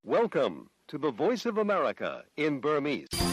Welcome to the Voice of America in Burmese. ။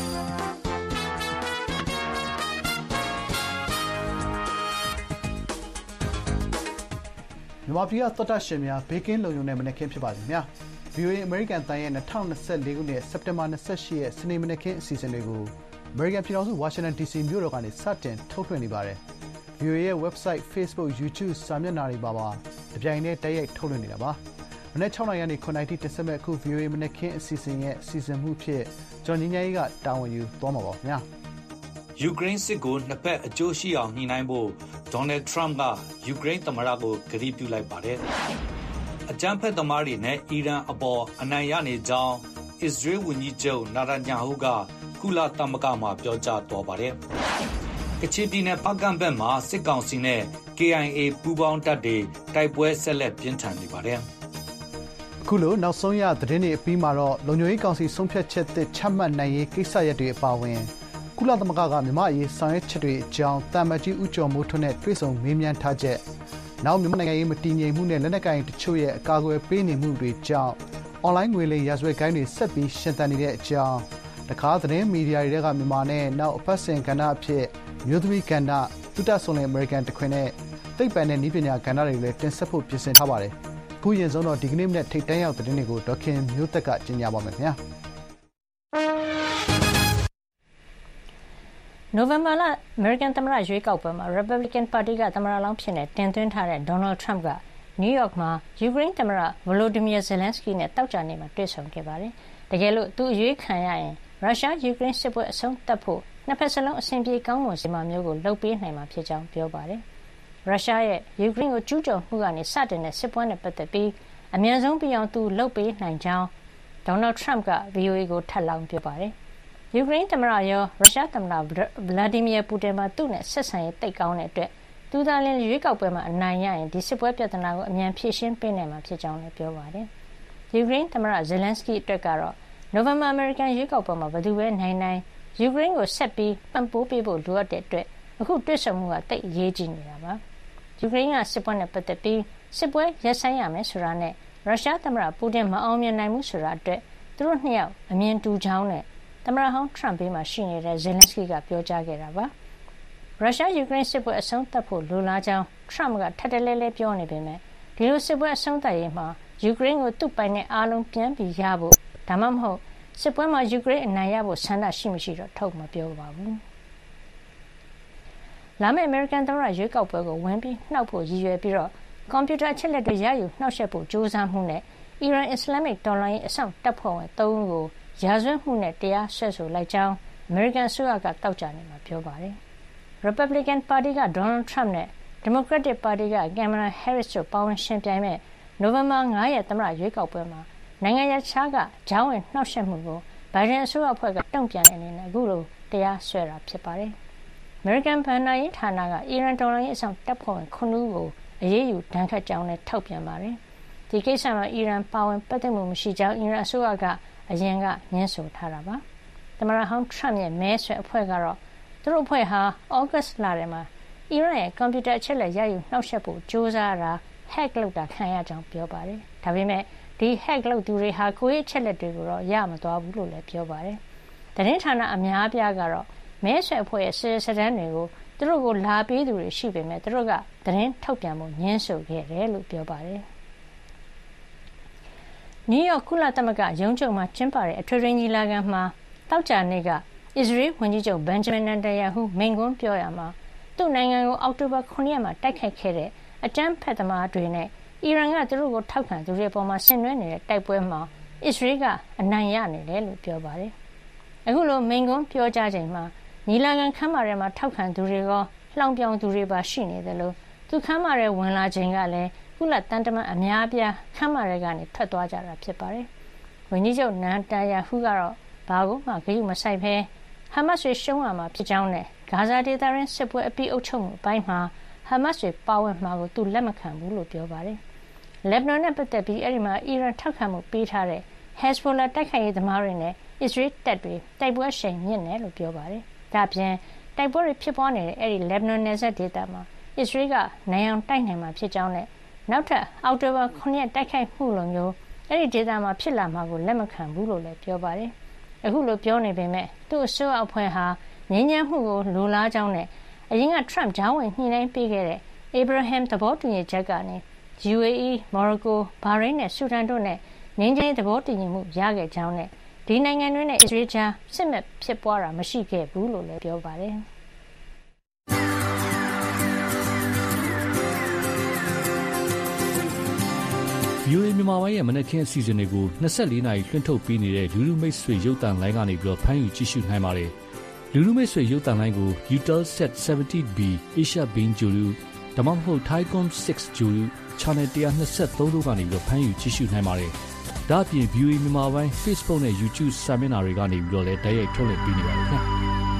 မြန်မာပြည်ကသောတာရှင်များဘေးကင်းလုံခြုံတဲ့မနက်ခင်းဖြစ်ပါစေခင်ဗျာ။ VOA အမေရိကန်တန်ရဲ့2024ခုနှစ်စက်တင်ဘာ28ရက်စနေမနက်ခင်းအစီအစဉ်တွေကိုအမေရိကန်ပြည်ထောင်စုဝါရှင်တန် DC မြို့တော်ကနေစတင်ထုတ်လွှင့်နေပါတယ်။ VOA ရဲ့ website, Facebook, YouTube စာမျက်နှာတွေမှာတပြိုင်တည်းတိုက်ရိုက်ထုတ်လွှင့်နေတာပါ။မနက်6:00 နာရီကနေ9:00 နာရီထိတင်ဆက်မယ့်အခု VOA မနက်ခင်းအစီအစဉ်ရဲ့စီစဉ်မှုဖြစ်ကျွန်တော်ညဉ့်ညမ်းကြီးကတာဝန်ယူသွားမှာပါခင်ဗျာ။ယူကရိန်းစစ်ကိုနှစ်ဖက်အကျိုးရှိအောင်ညှိနှိုင်းဖို့ဒေါ်နယ်ထရမ့်ကယူကရိန်းသမ္မတကိုကတိပြုလိုက်ပါတယ်။အကြမ်းဖက်သမားတွေနဲ့အီရန်အပေါ်အနိုင်ရနေကြောင်းအစ္စရေးဝန်ကြီးချုပ်နာတန်ညာဟုကကုလသမဂ္ဂမှာပြောကြားသွားပါတယ်။ကချင်ပြည်နယ်ဖားကန့်ဘက်မှာစစ်ကောင်စီနဲ့ KIA ပူးပေါင်းတပ်တွေတိုက်ပွဲဆက်လက်ပြင်းထန်နေပါတယ်။အခုလိုနောက်ဆုံးရသတင်းတွေအပြီးမှာတော့လုံခြုံရေးကောင်စီဆုံးဖြတ်ချက်သစ်ချမှတ်နိုင်ရေးကိစ္စရပ်တွေအပါအဝင်ကုလသမဂ္ဂကမြန်မာအရေးဆောင်ရွက်ချက်တွေအကြောင်းတမ္ပကြီးဦးကျော်မိုးထွန်းနဲ့တွေ့ဆုံမေးမြန်းထားချက်နောက်မြန်မာနိုင်ငံရေးမတည်ငြိမ်မှုနဲ့လက်နက်ကိုင်တချို့ရဲ့အကာအကွယ်ပေးနေမှုတွေကြောင့်အွန်လိုင်းငွေလိမ်ရာဇဝတ်ဂိုဏ်းတွေဆက်ပြီးရှင်သန်နေတဲ့အကြောင်းတခါသတင်းမီဒီယာတွေကမြန်မာနဲ့နောက်အပတ်စဉ်ကဏ္ဍအဖြစ်မျိုးသမီးကဏ္ဍသုတဆုံတဲ့အမေရိကန်တခွင်နဲ့သိပ္ပံနဲ့နည်းပညာကဏ္ဍတွေလည်းတင်ဆက်ဖို့ပြင်ဆင်ထားပါတယ်။ခုရင်ဆုံးတော့ဒီကနေ့မနေ့ထိပ်တန်းရောက်သတင်းတွေကိုဒေါက်ခင်မျိုးသက်ကကြီးညာပါမယ်ခင်ဗျာ။နိုဝင်ဘာလအမေရိကန်သမ္မတရွေးကောက်ပွဲမှာ Republican ပါတီကသမ္မတလောင်းဖြစ်တင်သွင်းထားတဲ့ Donald Trump ကနယူးယောက်မှာယူကရိန်းသမ္မတ Volodymyr Zelensky နဲ့သောကြာနေ့မှာတွေ့ဆုံခဲ့ပါတယ်။တကယ်လို့သူအရွေးခံရရင်ရုရှားယူကရိန်းစစ်ပွဲအဆုံးသတ်ဖို့နှစ်ဖက်စလုံးအဆင်ပြေကောင်းမွန်စေမှာမျိုးကိုလုပ်ပေးနိုင်မှာဖြစ်ကြောင်းပြောပါတယ်။ရုရှားရဲ့ယူကရိန်းကိုကျူးကျော်မှုကနေစတင်တဲ့စစ်ပွဲနဲ့ပတ်သက်ပြီးအမြန်ဆုံးပြီးအောင်သူလုပ်ပေးနိုင်ကြောင်း Donald Trump က VOA ကိုထပ်လောင်းပြောပါတယ်။ယူကရိန်းသမ္မတရောရုရှားသမ္မတ Vladimir Putin မှာသူ့နဲ့ဆက်ဆံရေးသိပ်ကောင်းတဲ့အတွက်သူသာလျှင်ရွေးကောက်ပွဲမှာအနိုင်ရရင်ဒီစစ်ပွဲပြဿနာကိုအမြန်ဖြေရှင်းပေးနိုင်မှာဖြစ်ကြောင်းလည်းပြောပါတယ်။ယူကရိန်းသမ္မတ Zelensky အတွက်ကတော့နိုဝင်ဘာအမေရိကန်ရွေးကောက်ပွဲမှာဘယ်သူပဲနိုင်ယူကရိန်းကိုဆက်ပြီးပံ့ပိုးပေးဖို့လိုအပ်တဲ့အတွက်အခုတွေ့ဆုံမှုကသိပ်အရေးကြီးနေတာပါ။ယူကရိန်းကစစ်ပွဲနဲ့ပတ်သက်ပြီးစစ်ပွဲရပ်ဆိုင်းရမယ်ဆိုတာနဲ့ရုရှားသမ္မတပူတင်မအောင်မြင်နိုင်ဘူးဆိုတာအတွက်သူတို့နှစ်ယောက်အမြင်တူကြောင်းနဲ့သမ္မတဟောင်းထရမ့်ဘေးမှာရှိနေတဲ့ Zelensky ကပြောကြားခဲ့တာပါ။ရုရှားယူကရိန်းစစ်ပွဲအဆုံးသတ်ဖို့လိုလားကြောင်းထရမ့်ကထပ်တလဲလဲပြောနေပေမဲ့ဒီလိုစစ်ပွဲအဆုံးသတ်ရေးမှာယူကရိန်းကိုသူ့ပိုင်တဲ့အားလုံးပြန်ပြီးရဖို့ဒါမှမဟုတ်စစ်ပွဲမှာယူကရိန်းအနိုင်ရဖို့ဆန္ဒရှိမရှိတော့ထုတ်မပြောပါဘူး။လာမယ့်အမေရိကန်သမ္မတရွေးကောက်ပွဲကိုဝင်ပြီးနှောက်ဖို့ရည်ရွယ်ပြီးတော့ကွန်ပျူတာအချက်လက်တွေရယူနှောက်ယှက်ဖို့ကြိုးစားမှုနဲ့အီရန်အစ္စလာမစ်တော်လှန်ရေးအစောင့်တပ်ဖွဲ့ဝင်3ဦးကိုရာဇဝတ်မှုနဲ့တရားစွဲဆိုလိုက်ကြောင်းအမေရိကန်အစိုးရကတောက်ကြနေမှာပြောပါတယ်။ Republican ပါတီက Donald Trump နဲ့ Democratic ပါတီက Kamala Harris တို့ပါဝင်ရှင်ပြိုင်မဲ့နိုဝင်ဘာ9ရက်သမ္မတရွေးကောက်ပွဲမှာနိုင်ငံခြားကကြားဝင်နှောက်ယှက်မှုကိုဘိုင်ဒန်အစိုးရအဖွဲ့ကတုံ့ပြန်တဲ့အနေနဲ့အခုလိုတရားစွဲတာဖြစ်ပါတယ်။ American ဘဏ္ဍာရေးဌာနကအီရန်တော်လှန်ရေးအစောင့်တပ်ဖွဲ့ဝင်9ဦးကိုအရေးယူဒဏ်ခတ်ကြောင်းလည်းထုတ်ပြန်ပါတယ်။ဒီကိစ္စမှာအီရန်ပါဝင်ပတ်သက်မှုမရှိကြောင်းအီရန်အစိုးရကအရင်ကငြင်းဆိုထားတာပါ။သမ္မတဟောင်းထရမ့်ရဲ့မဲဆွယ်အဖွဲ့ကတော့သူတို့အဖွဲ့ဟာဩဂတ်လထဲမှာအီရန်ရဲ့ကွန်ပျူတာအချက်လက်ရယူနှောက်ယှက်ဖို့ကြိုးစားတာ hack လုပ်တာခံရကြောင်းပြောပါတယ်။ဒါပေမဲ့ဒီ hack လုပ်သူတွေဟာကိုယ့်ရဲ့အချက်လက်တွေကိုတော့ရမသွားဘူးလို့လည်းပြောပါတယ်။သတင်းဌာနအများအပြားကတော့မဲဆွယ်အဖွဲ့ရဲ့စစ်တမ်းတွေကိုသူတို့ကိုလာပေးသူတွေရှိပေမဲ့သူတို့ကသတင်းထုတ်ပြန်မှုညှင်းဆိုခဲ့တယ်လို့ပြောပါတယ်။နယူးယောက်ကုလသမဂ္ဂရုံးချုပ်မှာကျင်းပတဲ့အထွေထွေညီလာခံမှာတောက်ကြနေ့ကအစ္စရေးဝန်ကြီးချုပ်ဘန်ဂျမင်နန်တယာဟုမိန့်ခွန်းပြောရမှာသူ့နိုင်ငံကိုအောက်တိုဘာ9ရက်မှာတိုက်ခိုက်ခဲ့တဲ့အကြမ်းဖက်သမားတွေနဲ့အီရန်ကသူတို့ကိုထောက်ခံသူတွေအပေါ်မှာဆင်နွှဲနေတဲ့တိုက်ပွဲမှာအစ္စရေးကအနိုင်ရနေတယ်လို့ပြောပါတယ်။အခုလိုမိန့်ခွန်းပြောကြားချိန်မှာညီလာခံခန်းမထဲမှာထောက်ခံသူတွေကလှောင်ပြောင်သူတွေပါရှိနေတယ်လို့သူခန်းမထဲဝင်လာချိန်ကလည်းကုလတန်တမန်အများအပြားခန်းမထဲကနေထွက်သွားကြတာဖြစ်ပါတယ်။ဝန်ကြီးချုပ်နန်တယာဟုကတော့ဘာကိုမှဂရုမစိုက်ဘဲဟာမတ်စ်ရှုံးရမှာဖြစ်ကြောင်းနဲ့ဂါဇာဒေသရင်းစစ်ပွဲအပြီးအုပ်ချုပ်မှုအပိုင်းမှာဟာမတ်စ်ပါဝင်မှာကိုသူလက်မခံဘူးလို့ပြောပါတယ်။လက်ဘနွန်နဲ့ပတ်သက်ပြီးအဲဒီမှာအီရန်ထောက်ခံမှုပေးထားတဲ့ Hezbollah တိုက်ခိုက်ရေးသမားတွေနဲ့အစ္စရေးတပ်တွေတိုက်ပွဲရှိန်မြင့်တယ်လို့ပြောပါတယ်။ဒါ့အပြင်တိုက်ပွဲတွေဖြစ်ပွားနေတဲ့အဲဒီလက်ဘနွန်နယ်စပ်ဒေသမှာအစ္စရေးကနိုင်အောင်တိုက်နိုင်မှာဖြစ်ကြောင်းနဲ့နောက်ထပ်အောက်တိုဘာ9ရက်တိုက်ခိုက်မှုလိုမျိုးအဲ့ဒီဒေသမှာဖြစ်လာမှာကိုလက်မခံဘူးလို့လည်းပြောပါတယ်။အခုလိုပြောနေပေမဲ့သူ့အစိုးရအဖွဲ့ဟာငြိမ်းချမ်းမှုကိုလိုလားကြောင်းနဲ့အရင်က Trump ဂျောင်းဝင်ညှိနှိုင်းပေးခဲ့တဲ့ Abraham သဘောတူညီချက်ကနေ UAE, Morocco, Bahrain နဲ့ Sudan တို့နဲ့ငြိမ်းချမ်းရေးသဘောတူညီမှုရခဲ့ကြောင်းနဲ့ဒီနိုင်ငံတွေနဲ့အစ္စရေးကြားစစ်မက်ဖြစ်ပွားတာမရှိခဲ့ဘူးလို့လည်းပြောပါတယ်။ VOA မြန်မာပိုင်းရဲ့မနက်ခင်းအစီအစဉ်တွေကို24နာရီလွှင့်ထုတ်ပေးနေတဲ့လူလူမိတ်ဆွေရုပ်သံလိုင်းကနေပြီးတော့ဖမ်းယူကြည့်ရှုနိုင်ပါတယ်။လူလူမိတ်ဆွေရုပ်သံလိုင်းကို Eutelsat 70B Asia Beam Jolu ဒါမှမဟုတ် Thaicom 6 Jolu Channel 123တို့ကနေပြီးတော့ဖမ်းယူကြည့်ရှုနိုင်ပါတယ်။ဒါ့အပြင် VOA မြန်မာပိုင်း Facebook နဲ့ YouTube စာမျက်နှာတွေကနေပြီးတော့လည်းတိုက်ရိုက်ထုတ်လွှင့်ပေးနေပါတယ်ခင်ဗျာ။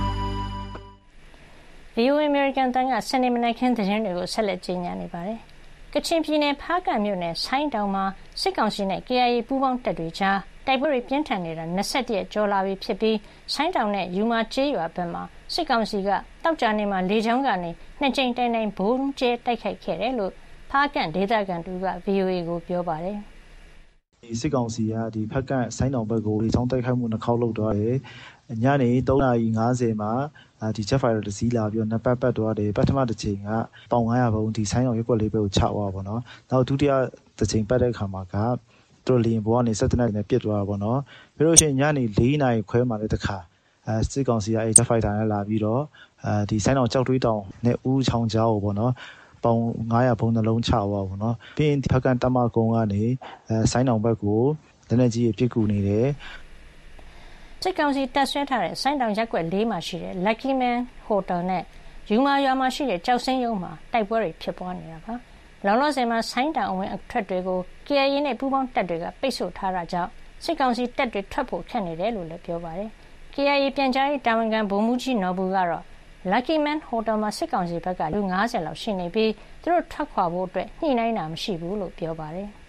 VOA American တန်ကစနေမနက်ခင်းသတင်းတွေကိုဆက်လက်ကြီးညာနေပါတယ်။ကချင်ပြည်နယ်ဖားကန့်မြို့နယ်ဆိုင်းတောင်မှာစစ်ကောင်စီနဲ့ KIA ပူးပေါင်းတပ်တွေကြားတိုက်ပွဲတွေပြင်းထန်နေတာ21ရက်ကျော်လာပြီဖြစ်ပြီးဆိုင်းတောင်နဲ့ယူမာကျေးရွာဘက်မှာစစ်ကောင်စီကတောက်ကြနေမှာလေကြောင်းကနေ2ကြိမ်တိုင်တိုင်ဘုံကျဲတိုက်ခိုက်ခဲ့တယ်လို့ဖားကန့်ဒေသခံတူက VOA ကိုပြောပါတယ်။စစ်ကောင်စီကဒီဖားကန့်ဆိုင်းတောင်ဘက်ကိုလေကြောင်းတိုက်ခိုက်မှု2ခေါက်လုပ်သွားတယ်။ညနေ3:50မှာဒီ jet fighter တစ်စီးလာပြီးတော့နှစ်ပတ်သွားတယ်ပထမတစ်ချိန်ကပေါင်900ဘုံဒီဆိုင်းအောင်ရက်ွက်လေးပဲကိုချသွားပါတော့နောက်ဒုတိယတစ်ချိန်ပတ်တဲ့အခါမှာကသူတို့လင်းဘောကနေစက်တနက်နဲ့ပြစ်သွားတာပေါ့နော်ပြီးလို့ရှိရင်ညနေ4:00နာရီခွဲမှလည်းတစ်ခါစစ်ကောင်စီကjet fighter နဲ့လာပြီးတော့ဒီဆိုင်းအောင်ကြောက်တွေးတောင်နဲ့ဦးချောင်းကြားကိုပေါ့နော်ပေါင်900ဘုံနှလုံးချသွားပေါ့နော်ပြီးရင်ဖက်ကန်တမကုန်းကနေဆိုင်းအောင်ဘက်ကိုလက်နက်ကြီးပြစ်ကူနေတယ်စစ်ကောင်စီတပ်ဆွဲထားတဲ့ဆိုင်းတောင်ရက်ကွက်4မှာရှိတဲ့ Lucky Man Hotel နဲ့ယူမာရွာမှာရှိတဲ့ကြောက်စင်းရုံမှာတိုက်ပွဲတွေဖြစ်ပွားနေတာပါ။လောလောဆယ်မှာဆိုင်းတောင်အဝင်အထွက်တွေကို KIA နဲ့ပူးပေါင်းတပ်တွေကပိတ်ဆို့ထားတာကြောင့်စစ်ကောင်စီတပ်တွေထွက်ဖို့ခက်နေတယ်လို့လည်းပြောပါတယ်။ KIA ပြန်ကြားရေးတာဝန်ခံဗိုလ်မှူးကြီးနော်ဘူးကတော့ Lucky Man Hotel မှာစစ်ကောင်စီဘက်ကလူ90လောက်ရှိနေပြီးသူတို့ထွက်ခွာဖို့အတွက်ညှိနှိုင်းတာမရှိဘူးလို့ပြောပါတယ်။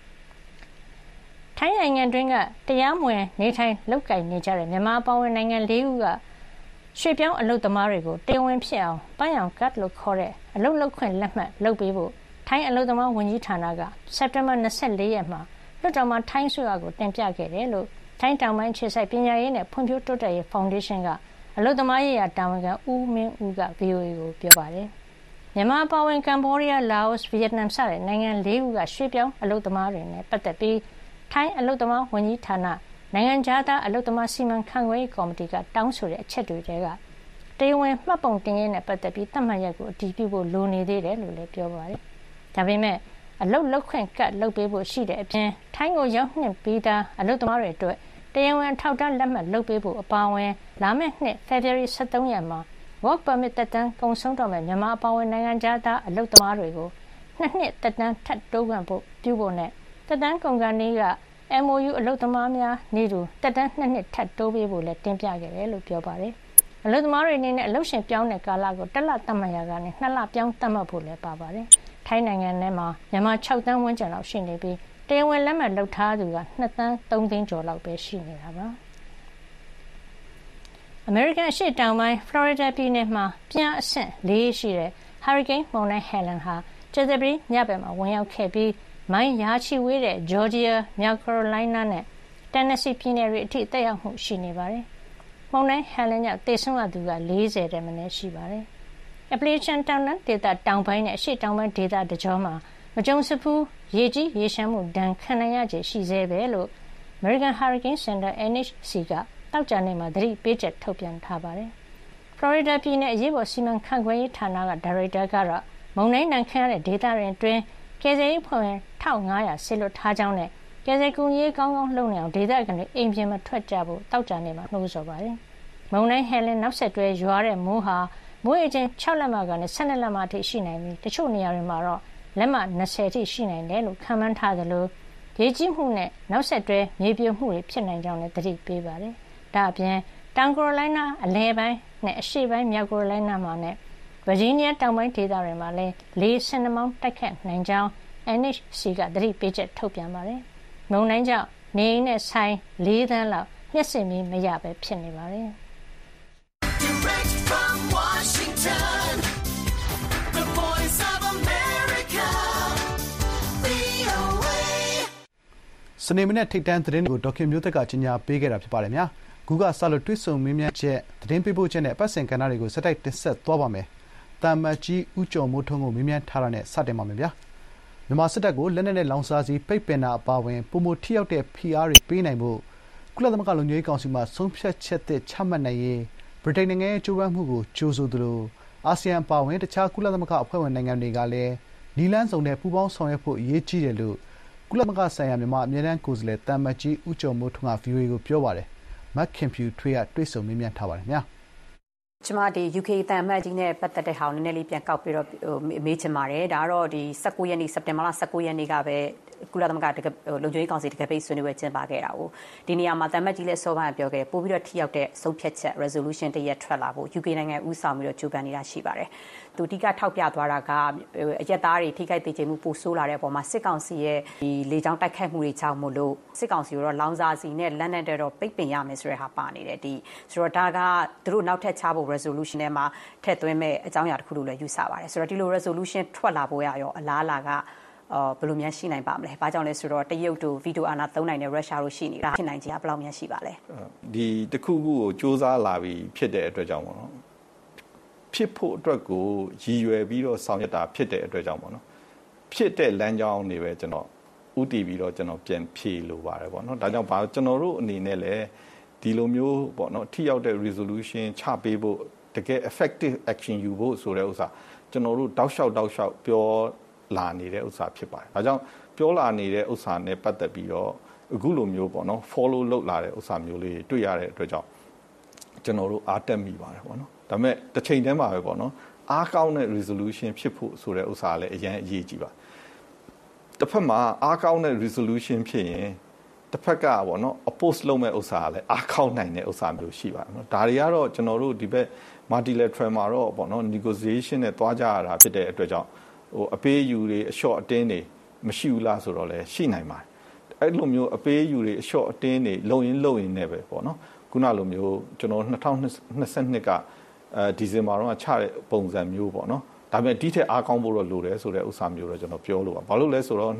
ထိုင်းနိုင်ငံတွင်းကတရားမဝင်နေထိုင်လုပ်ကိုင်နေကြတဲ့မြန်မာအပါအဝင်နိုင်ငံ၄ခုကရွှေ့ပြောင်းအလုပ်သမားတွေကိုတရားဝင်ဖြစ်အောင်ပန်းရောင်ကတ်လို့ခေါ်တဲ့အလုပ်လုပ်ခွင့်လက်မှတ်လုပ်ပေးဖို့ထိုင်းအလုပ်သမားဝန်ကြီးဌာနကစက်တင်ဘာ24ရက်မှာလွှတ်တော်မှာထိုင်းအစိုးရကိုတင်ပြခဲ့တယ်လို့ထိုင်းတောင်ပိုင်းခြေစိုက်ပညာရေးနဲ့ဖွံ့ဖြိုးတိုးတက်ရေးဖောင်ဒေးရှင်းကအလုပ်သမားရေးရာတာဝန်ခံဦးမင်းဦးက VOA ကိုပြောပါတယ်။မြန်မာအပါအဝင်ကမ္ဘောဒီးယား၊လာအို၊ဗီယက်နမ်စတဲ့နိုင်ငံ၄ခုကရွှေ့ပြောင်းအလုပ်သမားတွေနဲ့ပတ်သက်ပြီးထိုင်းအလုပ်သမားဝန်ကြီးဌာနနိုင်ငံခြားသားအလုပ်သမားစီမံခန့်ခွဲရေးကော်မတီကတောင်းဆိုတဲ့အချက်တွေကတရားဝင်မှတ်ပုံတင်ရေးနဲ့ပတ်သက်ပြီးသတ်မှတ်ရက်ကိုအတည်ပြုဖို့လိုနေသေးတယ်လို့လည်းပြောပါတယ်။ဒါပေမဲ့အလုပ်လုပ်ခွင့်ကတ်လုပ်ပေးဖို့ရှိတဲ့အပြင်ထိုင်းကိုရောက်နှင့်ပြီးသားအလုပ်သမားတွေအတွက်တရားဝင်ထောက်ထားလက်မှတ်လုပ်ပေးဖို့အပါအဝင်လာမယ့်နှစ် February 23 ရက်မှာ Work Permit သက်တမ်းကုန်ဆုံးတော့မဲ့မြန်မာအပါအဝင်နိုင်ငံခြားသားအလုပ်သမားတွေကို2 နှစ်သက်တမ်းထပ်တိုးခွင့်ပြုဖို့နဲ့သက်တမ်းကုန်ကနေ့ကMOU အလုပ်သမားများနေတူတက်တန်း2နှစ်ထပ်တိုးပေးဖို့လည်းတင်ပြခဲ့တယ်လို့ပြောပါတယ်။အလုပ်သမားတွေအနေနဲ့အလုပ်ရှင်ပြောင်းတဲ့ကာလကို1လသတ်မှတ်ရကနေ2လပြောင်းသတ်မှတ်ဖို့လည်းပါပါတယ်။ထိုင်းနိုင်ငံထဲမှာမြန်မာ6တန်းဝန်းကျင်လောက်ရှိနေပြီးတရားဝင်လက်မှတ်လုပ်ထားသူက2တန်း3သိန်းကျော်လောက်ပဲရှိနေတာပါ။ American အရှေ့တောင်ပိုင်း Florida ပြည်နယ်မှာပြင်းအဆင့်4ရှိတဲ့ Hurricane မုန်တိုင်း Helen ဟာကြာသပတေးညဘက်မှာဝင်ရောက်ခဲ့ပြီးမိုင်းရာချီဝေးတဲ့ဂျော်ဂျီယာ၊မြောက်ကယ်ရိုလိုင်းနားနဲ့တန်နက်ဆီပြည်နယ်တွေအထိသက်ရောက်မှုရှိနေပါတယ်။မုန်တိုင်းဟယ်လင်ကြောင့်သေဆုံးရသူက40ထက်မနည်းရှိပါတယ်။ Appalachian တောင်တန်းဒေသတောင်ပိုင်းနဲ့အရှေ့တောင်ပိုင်းဒေသတကြောမှာမကြုံစဖူးရေကြီးရေရှမ်းမှုဒဏ်ခံနိုင်ရခြေရှိသေးပဲလို့ American Hurricane Center NHC ကတောက်ကြနေမှာသတိပေးချက်ထုတ်ပြန်ထားပါတယ်။ Florida ပြည်နယ်အရေးပေါ်စီမံခန့်ခွဲရေးဌာနကဒါရိုက်တာကတော့မုန်တိုင်းဒဏ်ခံရတဲ့ဒေသတွေအတွင်းကယ်ဆယ်ရေးဖွဲ့ဝင်1500ဆေးလွတ်ထားကြောင်းနဲ့ကယ်ဆယ်ကူညီရေးကောင်းကောင်းလုပ်နေအောင်ဒေသခံတွေအိမ်ပြင်မထွက်ကြဖို့တောက်ကြနေမှာနှိုးဆော်ပါတယ်။မုန်တိုင်းဟယ်လင်နောက်ဆက်တွဲရွာတဲ့မိုးဟာမိုးရေချိန်6လက်မကနေ12လက်မအထိရှိနိုင်ပြီးတချို့နေရာတွေမှာတော့လက်မ20အထိရှိနိုင်တယ်လို့ခန့်မှန်းထားသလိုရေကြီးမှုနဲ့နောက်ဆက်တွဲမြေပြိုမှုတွေဖြစ်နိုင်ကြောင်းလည်းသတိပေးပါတယ်။ဒါအပြင်တောင်ကယ်ရိုလိုင်းနားအလယ်ပိုင်းနဲ့အရှေ့ပိုင်းမြောက်ကယ်ရိုလိုင်းနားမှာနဲ့ဗာဂျီးနီးယားတောင်ပိုင်းဒေသတွေမှာလည်းလေဆင်နှာမောင်းတိုက်ခတ်နိုင်ကြောင်းNHC ကသတိပေးချက်ထုတ်ပြန်ပါတယ်။မုန်တိုင်းကြောင့်နေအိမ်နဲ့ဆိုင်4သန်းလောက်မျက်စိမီးမရပဲဖြစ်နေပါတယ်။ Direct from Washington, the voice of America, VOA. စနေမနေ့ထိပ်တန်းသတင်းတွေကိုဒေါက်ခင်မျိုးသက်ကကြီးညာပေးခဲ့တာဖြစ်ပါတယ်။ခုကစလို့တွေ့ဆုံမေးမြန်းချက်သတင်းပေးပို့ချက်နဲ့အပတ်စဉ်ကဏ္ဍတွေကိုစက်တိုက်တင်ဆက်သွားပါမယ်။တမ်မတ်ကြီးဦးကျော်မိုးထွန်းကိုမေးမြန်းထားတာနဲ့စတင်ပါမယ်ဗျာ။မြန်မာစစ်တပ်ကိုလက်နက်နဲ့လောင်စာဆီပိတ်ပင်တာအပါအဝင်ပုံမထိရောက်တဲ့ဖိအားတွေပေးနိုင်ဖို့ကုလသမဂ္ဂလုံခြုံရေးကောင်စီမှာဆုံးဖြတ်ချက်သစ်ချမှတ်နိုင်ရေးဗြိတိန်နိုင်ငံရဲ့ကြိုးပမ်းမှုကိုကြိုဆိုသလိုအာဆီယံအပါအဝင်တခြားကုလသမဂ္ဂအဖွဲ့ဝင်နိုင်ငံတွေကလည်းနည်းလမ်းစုံနဲ့ပူးပေါင်းဆောင်ရွက်ဖို့အရေးကြီးတယ်လို့ကုလသမဂ္ဂဆိုင်ရာမြန်မာအမြဲတမ်းကိုယ်စားလှယ်တမ်မတ်ကြီးဦးကျော်မိုးထွန်းက VOA ကိုပြောပါတယ်။မက်ခင်ဖြူထွေးကတွေ့ဆုံမေးမြန်းထားပါတယ်ခင်ဗျာ။ကျွန်မဒီ UK တန်အမတ်ကြီးနဲ့ပတ်သက်တဲ့ဟာကိုနည်းနည်းလေးပြန်ကောက်ပြီးတော့မေးချင်ပါတယ်။ဒါကတော့ဒီ19ရက်နေ့စက်တင်ဘာလ19ရက်နေ့ကပဲကုလသမဂ္ဂလုံခြုံရေးကောင်စီတကယ်ပိတ်ဆွေးနွေးပွဲကျင်းပခဲ့တာကိုဒီနေရာမှာတန်အမတ်ကြီးလည်းစောပိုင်းပြောခဲ့ပို့ပြီးတော့ထိရောက်တဲ့ဆုံးဖြတ်ချက် resolution တရက်ထွက်လာဖို့ UK နိုင်ငံဦးဆောင်ပြီးတော့ကြိုးပမ်းနေတာရှိပါတယ်။သူအဓိကထောက်ပြသွားတာကအရက်သားတွေထိခိုက်ဒေကျေမှုပိုဆိုးလာတဲ့အပေါ်မှာစစ်ကောင်စီရဲ့ဒီလေကြောင်းတိုက်ခိုက်မှုတွေကြောင့်မို့လို့စစ်ကောင်စီရောလောင်စာစီနဲ့လက်နက်တွေတော့ပိတ်ပင်ရမယ်ဆိုတဲ့ဟာပါနေတယ်ဒီဆိုတော့ဒါကသူတို့နောက်ထပ်ချဖို့ resolution ထဲမှာထည့်သွင်းမဲ့အကြောင်းအရာတစ်ခုလို့လည်းယူဆပါတယ်ဆိုတော့ဒီလို resolution ထွက်လာဖို့ရရောအလားအလာကဘယ်လိုများရှိနိုင်ပါမလဲ။ဘာကြောင့်လဲဆိုတော့တရုတ်တို့ဗီတိုအာဏာသုံးနိုင်တဲ့ရုရှားတို့ရှိနေတာဖြစ်နိုင်ကြီးကဘယ်လောက်များရှိပါလဲ။ဒီတစ်ခုခုကိုစ조사လာပြီးဖြစ်တဲ့အတွက်ကြောင့်ပေါ့နော်။ဖြစ်ဖို့အတွက်ကိုရည်ရွယ်ပြီးတော့ဆောင်ရွက်တာဖြစ်တဲ့အတွက်ကြောင့်ပေါ့နော်။ဖြစ်တဲ့လမ်းကြောင်းတွေပဲကျွန်တော်ဥတည်ပြီးတော့ကျွန်တော်ပြန်ဖြေလိုပါတယ်ပေါ့နော်။ဒါကြောင့်ကျွန်တော်တို့အနေနဲ့လည်းဒီလိုမျိုးပေါ့နော်ထိရောက်တဲ့ resolution ချပေးဖို့တကယ် effective action ယူဖို့ဆိုတဲ့ဥစ္စာကျွန်တော်တို့တောက်လျှောက်ပြောလာနေတဲ့ဥစ္စာဖြစ်ပါတယ်။ဒါကြောင့်ပြောလာနေတဲ့ဥစ္စာနဲ့ပတ်သက်ပြီးတော့အခုလိုမျိုးပေါ့နော် follow လုပ်လာတဲ့ဥစ္စာမျိုးလေးတွေ့ရတဲ့အတွက်ကြောင့်ကျွန်တော်တို့အားတက်မိပါတယ်ပေါ့နော်။ဒါပေမဲ့တစ်ချိန်တည်းမှာပဲပေါ့နော်အားကောင်းတဲ့ resolution ဖြစ်ဖို့ဆိုတဲ့ဥစ္စာလည်းအရင်အရေးကြီးပါ။တစ်ဖက်မှာအားကောင်းတဲ့ resolution ဖြစ်ရင်တစ်ဖက်ကပေါ့နော် oppose လုပ်မဲ့ဥစ္စာလည်းအားကောင်းနိုင်တဲ့ဥစ္စာမျိုးရှိပါတယ်နော်။ဒါတွေကတော့ကျွန်တော်တို့ဒီဘက် multilateral မှာတော့ပေါ့နော် negotiation နဲ့တွားကြရတာဖြစ်တဲ့အတွက်ကြောင့်အပေးအယူတွေအလျှော့အတင်းတွေမရှိဘူးလားဆိုတော့လည်းရှိနိုင်ပါတယ်အဲ့လိုမျိုးအပေးအယူတွေအလျှော့အတင်းတွေလုံရင်နဲ့ပဲပေါ့နော်ခုနလိုမျိုးကျွန်တော်2022ကဒီဇင်ဘာတော့ချတဲ့ပုံစံမျိုးပေါ့နော်ဒါပေမဲ့ဒီထက်အားကောင်းဖို့တော့လိုတယ်ဆိုတဲ့ဥစ္စာမျိုးတော့ကျွန်တော်ပြောလို့ပါဘာလို့လဲဆိုတော့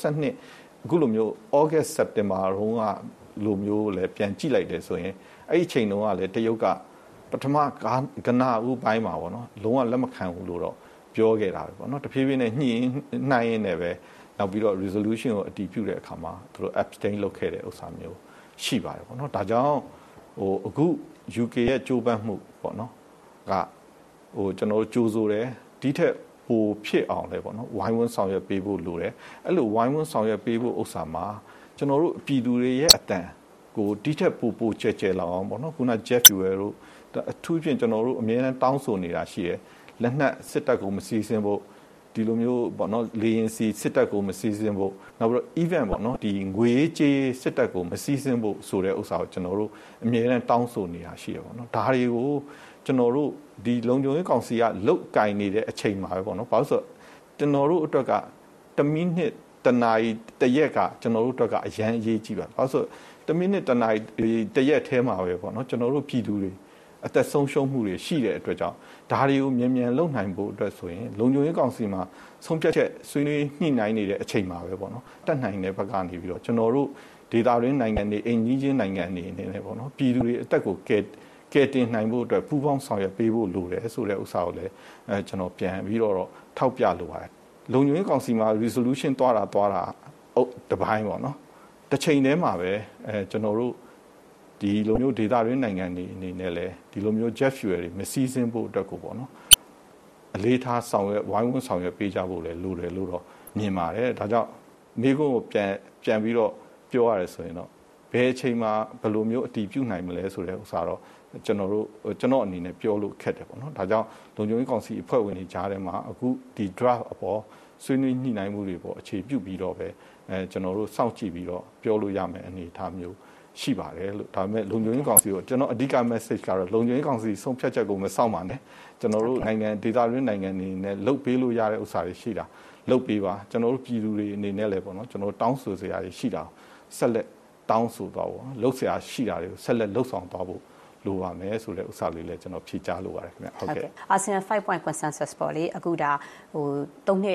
2022အခုလိုမျိုး August September တုန်းကလိုမျိုးလည်းပြန်ကြည့်လိုက်တယ်ဆိုရင်အဲ့ဒီချိန်တုန်းကလည်းတရုတ်ကပထမကဏ္ဍဦးပိုင်းမှာပေါ့နော်လုံးဝလက်မခံဘူးလို့တော့ပြောခဲ့တာပဲပေါ့နော်တဖြည်းဖြည်းနဲ့ညှိနှိုင်းရင်းနဲ့ပဲနောက်ပြီးတော့ resolution ကိုအတည်ပြုတဲ့အခါမှာသူတို့ abstain လုပ်ခဲ့တဲ့ဥစ္စာမျိုးရှိပါတယ်ပေါ့နော်ဒါကြောင့်အခု UK ရဲ့ကြိုးပမ်းမှုပေါ့နော်ကကျွန်တော်ကြိုးဆိုတယ်ဒီထက်ပိုဖြစ်အောင်လဲပေါ့နော်ဝိုင်းဝန်းဆောင်ရွက်ပေးဖို့လိုတယ်အဲ့လိုဝိုင်းဝန်းဆောင်ရွက်ပေးဖို့ဥစ္စာမှာကျွန်တော်တို့ပြည်သူတွေရဲ့အတန်ကိုဒီထက်ပိုကျဲလောက်အောင်ပေါ့နော်ခုန Jeff Fuel တို့အထူးဖြင့်ကျွန်တော်တို့အများနဲ့တောင်းဆိုနေတာရှိတယ်လက်နက်စစ်တပ်ကိုမစီစဉ်ဖို့ဒီလိုမျိုးပေါ့နော်လေရင်စီစစ်တပ်ကိုမစီစဉ်ဖို့နောက်ပြီးတော့ event ပေါ့နော်ဒီငွေကြေးစစ်တပ်ကိုမစီစဉ်ဖို့ဆိုတဲ့ဥစ္စာကိုကျွန်တော်တို့အမြဲတမ်းတောင်းဆိုနေတာရှိတယ်ပေါ့နော်ဒါတွေကိုကျွန်တော်တို့ဒီလုံခြုံရေးကောင်စီကလုတ်ကင်နေတဲ့အချိန်မှာပဲပေါ့နော်ဘာလို့ဆိုကျွန်တော်တို့အတွက်က1မိနစ်တနာရီတရက်ကကျွန်တော်တို့အတွက်ကအရန်အရေးကြီးပါဘာလို့ဆို1မိနစ်တနာရီတရက်ထဲမှာပဲပေါ့နော်ကျွန်တော်တို့ပြည်သူတွေအသက်ဆုံးရှုံးမှုတွေရှိတဲ့အတွက်ကြောင့်ဒါတွေကိုမြန်လုပ်နိုင်ဖို့အတွက်ဆိုရင်လုံခြုံရေးကောင်စီမှာဆုံးဖြတ်ချက်ဆွေးနွေးညှိနှိုင်းနေတဲ့အချိန်မှာပဲပေါ့နော်တက်နိုင်တဲ့ဘက်ကနေပြီးတော့ကျွန်တော်တို့ဒေသတွင်းနိုင်ငံတွေအိမ်ကြီးချင်းနိုင်ငံတွေအနေနဲ့ပေါ့နော်ပြည်သူတွေအသက်ကိုကယ်တင်နိုင်ဖို့အတွက်ပူးပေါင်းဆောင်ရွက်ပေးဖို့လိုတယ်ဆိုတဲ့ဥစ္စာကိုလည်းကျွန်တော်ပြန်ပြီးတော့ထောက်ပြလိုပါတယ်လုံခြုံရေးကောင်စီမှာ resolution သွားတာတပိုင်းပေါ့နော်တစ်ချိန်တည်းမှာပဲကျွန်တော်တို့ဒီလိုမျိုးဒေတာရင်းနိုင်ငံတွေအနေနဲ့လည်းဒီလိုမျိုး jet fuel တွေမစီးဆင်းဖို့အတွက်ကိုပေါ့နော်အလေးထားဆောင်ရွက်ဝိုင်းဝန်းဆောင်ရွက်ပေးကြဖို့လည်းလိုတယ်လို့တော့မြင်ပါတယ်ဒါကြောင့်မိကုန်းကိုပြန်ပြီးတော့ပြောရတယ်ဆိုရင်တော့ဘယ်အချိန်မှာဘယ်လိုမျိုးအတည်ပြုနိုင်မလဲဆိုတဲ့ဥစ္စာတော့ကျွန်တော်အနေနဲ့ပြောလို့ခက်တယ်ပေါ့နော်ဒါကြောင့်လုံခြုံရေးကောင်စီအဖွဲ့ဝင်တွေကြားထဲမှာအခုဒီ draft အပေါ်ဆွေးနွေးညှိနှိုင်းမှုတွေပေါ့အခြေပြုပြီးတော့ပဲကျွန်တော်တို့စောင့်ကြည့်ပြီးတော့ပြောလို့ရမယ်အနေအထားမျိုးရှိပါတယ်လို့ဒါပေမဲ့လုံခြုံရေးကောင်စီကိုကျွန်တော်အဓိက message ကတော့လုံခြုံရေးကောင်စီဆုံးဖြတ်ချက်ကိုမစောင့်ပါနဲ့ကျွန်တော်တို့နိုင်ငံဒေသတွင်းနိုင်ငံတွေနဲ့လှုပ်ပေးလို့ရတဲ့ဥစ္စာတွေရှိတာလှုပ်ပေးပါကျွန်တော်တို့ပြည်သူတွေအနေနဲ့လည်းပေါ့နော်ကျွန်တော်တောင်းဆိုစရာတွေရှိတာဆက်လက်တောင်းဆိုသွားဖို့လှုပ်စရာရှိတာတွေကိုဆက်လက်လှုပ်ဆောင်သွားဖို့လိုပါမယ်ဆိုတဲ့ဥစ္စာလေးလည်းကျွန်တော်ဖြေကြားလိုပါတယ်ခင်ဗျဟုတ်ကဲ့ ASEAN 5 point consensus ပေါ်လေအခုဒါ3နှစ်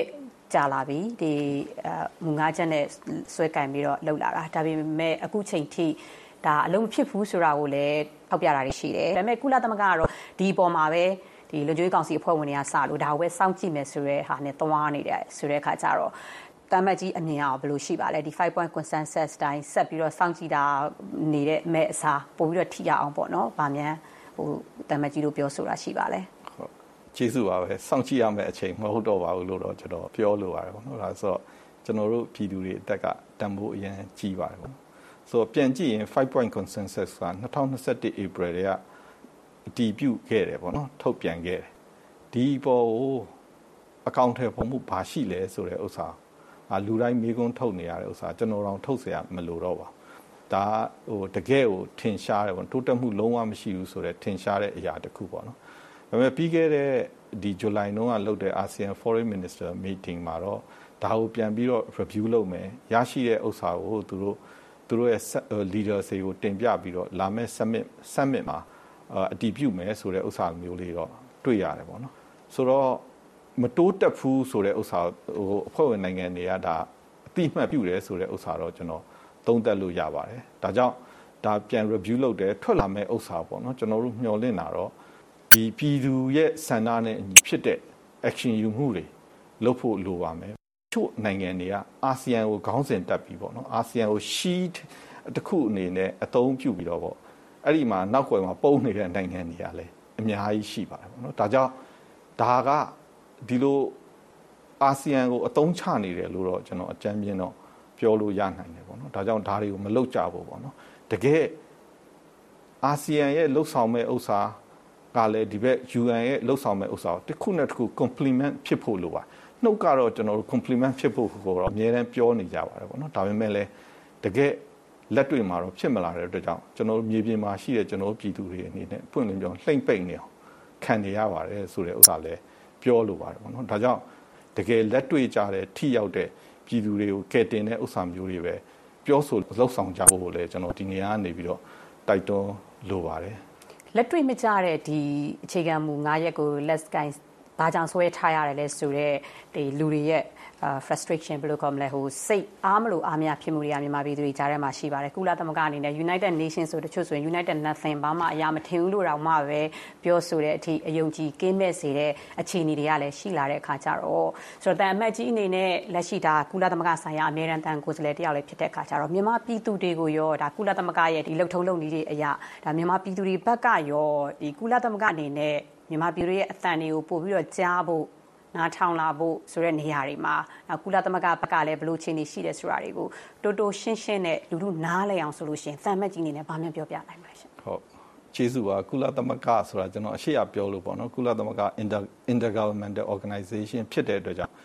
ကြာလာပြီဒီမူ9ချက်နဲ့ဆွဲကင်ပြီးတော့လှုပ်လာတာဒါပေမဲ့အခုချိန်ထိဒါအလုံးမဖြစ်ဘူးဆိုတာကိုလည်းထောက်ပြတာရှိတယ်ဒါပေမဲ့ကုလသမဂ္ဂကတော့ဒီအပေါ်မှာပဲဒီလူကြီးကောင်စီအဖွဲ့ဝင်တွေကစလို့ဒါကိုပဲစောင့်ကြည့်မယ်ဆိုတဲ့ဟာနဲ့သွားနေတဲ့ဆိုတဲ့အခါကျတော့တမတ်ကြီးအမြင်အောင်ဘယ်လိုရှိပါလဲဒီ 5 point consensus တိုင်းဆက်ပြီးတော့စောင့်ကြည့်တာနေတဲ့မဲ့အစားပို့ပြီးတော့ထိရအောင်ပေါ့နော်ဗာမြန်ဟိုတမတ်ကြီးတို့ပြောဆိုတာရှိပါလဲဟုတ်ကျေးဇူးပါပဲစောင့်ကြည့်ရမယ့်အချိန်မဟုတ်တော့ပါဘူးလို့တော့ကျွန်တော်ပြောလိုပါတယ်ပေါ့နော်ဒါဆိုတော့ကျွန်တော်တို့ပြည်သူတွေအသက်ကတန်ဖိုးအရင်ကြီးပါတယ်ပေါ့ဆိုတော့ပြန်ကြည့်ရင်5 point consensus က2021 April တွေကအတည်ပြုခဲ့တယ်ပေါ့နော်ထုတ်ပြန်ခဲ့တယ်ဒီပေါ်ကိုအကောင့်ထဲပုံမှုဘာရှိလဲဆိုတဲ့ဥစ္စာလူတိုင်းမေးခွန်းထုတ်နေရတဲ့ဥစ္စာကျွန်တော်တို့ထုတ်เสียမလို့တော့ပါဒါဟိုတကယ်ကိုထင်ရှားတယ်ပေါ့တိုးတက်မှုလုံးဝမရှိဘူးဆိုတော့ထင်ရှားတဲ့အရာတစ်ခုပေါ့နော်ဒါပေမဲ့ပြီးခဲ့တဲ့ဒီဇူလိုင်တုန်းကလုပ်တဲ့ ASEAN Foreign Minister Meeting မှာတော့ဒါကိုပြန်ပြီးတော့ review လုပ်မယ်ရရှိတဲ့ဥစ္စာကိုသူတို့ရဲ့ leaders တွေကိုတင်ပြပြီးတော့လာမယ့် summit မှာအတည်ပြုမယ်ဆိုတဲ့ဥစ္စာမျိုးလေးတော့တွေ့ရတယ်ပေါ့နော်ဆိုတော့မတိုးတက်ဘူးဆိုတဲ့ဥစ္စာဟိုအဖွဲ့ဝင်နိုင်ငံတွေကဒါအတိအမှတ်ပြုတယ်ဆိုတဲ့ဥစ္စာတော့ကျွန်တော်သုံးသပ်လို့ရပါတယ်ဒါကြောင့်ဒါပြန် review လုပ်တယ်ထွက်လာမယ့်ဥစ္စာပေါ့နော်ကျွန်တော်တို့မျှော်လင့်တာတော့ဒီပြည်သူရဲ့ဆန္ဒနဲ့အညီဖြစ်တဲ့ action ယူမှုတွေလုပ်ဖို့လိုပါမယ်ချို့နိုင်ငံတွေကအာဆီယံကိုခေါင်းစဉ်တက်ပြီးပေါ့နော်အာဆီယံကို sheet တစ်ခုအနေနဲ့အသုံးပြုပြီးတော့ပေါ့အဲ့ဒီမှာနောက်ွယ်မှာပုံနေတဲ့နိုင်ငံတွေကလည်းအများကြီးရှိပါတယ်ပေါ့နော်ဒါကြောင့်ဒါကဒီလိုအာဆီယံကိုအသုံးချနေတယ်လို့တော့ကျွန်တော်အကြမ်းပြင်းတော့ပြောလို့ရနိုင်တယ်ပေါ့နော်ဒါကြောင့်ဒါတွေကိုမလုပ်ကြဘူးပေါ့နော်တကယ်အာဆီယံရဲ့လှုပ်ဆောင်မဲ့ဥစ္စာကလည်းဒီဘက် UN ရဲ့လှုပ်ဆောင်မဲ့ဥစ္စာတစ်ခုနဲ့တစ်ခု complement ဖြစ်ဖို့လိုပါနှုတ်ကတော့ကျွန်တော်တို့ complement ဖြစ်ဖို့ကိုတော့အများအားပြောနေကြပါတယ်ပေါ့နော်ဒါပေမဲ့လည်းတကယ်လက်တွေ့မှာတော့ဖြစ်မလာတဲ့အတွက်ကြောင့်ကျွန်တော်တို့မြေပြင်မှာရှိတဲ့ကျွန်တော်တို့ပြည်သူတွေအနေနဲ့ပွင့်လင်းပြောလှိမ့်ပိတ်နေအောင်ခံနေရပါတယ်ဆိုတဲ့ဥစ္စာလည်းပြောလိုပါတယ်ပေါ့နော်ဒါကြောင့်တကယ်လက်တွေ့ကြတဲ့ထိရောက်တဲ့ပြည်သူတွေကိုကယ်တင်တဲ့ဥစ္စာမျိုးတွေပဲပြောဆိုလှုပ်ဆောင်ကြဖို့လည်းကျွန်တော်ဒီနေရာကနေပြီးတော့တိုက်တွန်းလိုပါတယ်လက်တွေ့မကြတဲ့ဒီအခြေခံမူ9ရက်ကို let's guys ဘာကြောင့်ဆွဲထားရတယ်လဲဆိုတော့ဒီလူတွေရဲ့frustration ဘယ်လိုခေါ်မလဲဟိုစိတ်အားမလို့အားမရဖြစ်မှုတွေကမြန်မာပြည်သူတွေကြားထဲမှာရှိပါတယ်ကုလသမဂ္ဂအနေနဲ့ United Nations ဆိုတချို့ဆိုရင် United Nothing ဘာမှအရာမထင်ဘူးလို့တော့မှပဲပြောဆိုတဲ့အထိအယုံကြည်ကင်းမဲ့စေတဲ့အခြေအနေတွေကလည်းရှိလာတဲ့အခါကျတော့ဆိုတော့တန်အမတ်ကြီးအနေနဲ့လက်ရှိဒါကုလသမဂ္ဂဆိုင်ရာအမြဲတမ်းတန်ကိုယ်စားလှယ်တယောက်လည်းဖြစ်တဲ့အခါကျတော့မြန်မာပြည်သူတွေကိုရောဒါကုလသမဂ္ဂရဲ့ဒီလှုပ်ထုံးလုပ်နည်းတွေအရာဒါမြန်မာပြည်သူတွေဘက်ကရောဒီကုလသမဂ္ဂအနေနဲ့မြန်မာပြည်ရဲ့အသံတွေကိုပို့ပြီးတော့ကြားဖို့နားထောင်လာဖို့ဆိုတဲ့နေရာတွေမှာကုလသမဂ္ဂဘက်ကလည်းဘလို့ချင်းနေရှိတယ်ဆိုတာတွေကိုတိုးတိုးရှင်းရှင်းနဲ့လူလူနားလည်အောင်ဆိုလို့ရှိရင်သံမတ်ကြီးအနေနဲ့ဗာမြန်ပြောပြနိုင်ပါရှင်ဟုတ်ကျေးဇူးပါကုလသမဂ္ဂဆိုတာကျွန်တော်အရှိအပြောလို့ပေါ့နော်ကုလသမဂ္ဂ intergovernmental organization ဖြစ်တဲ့အတွက်ကြောင့်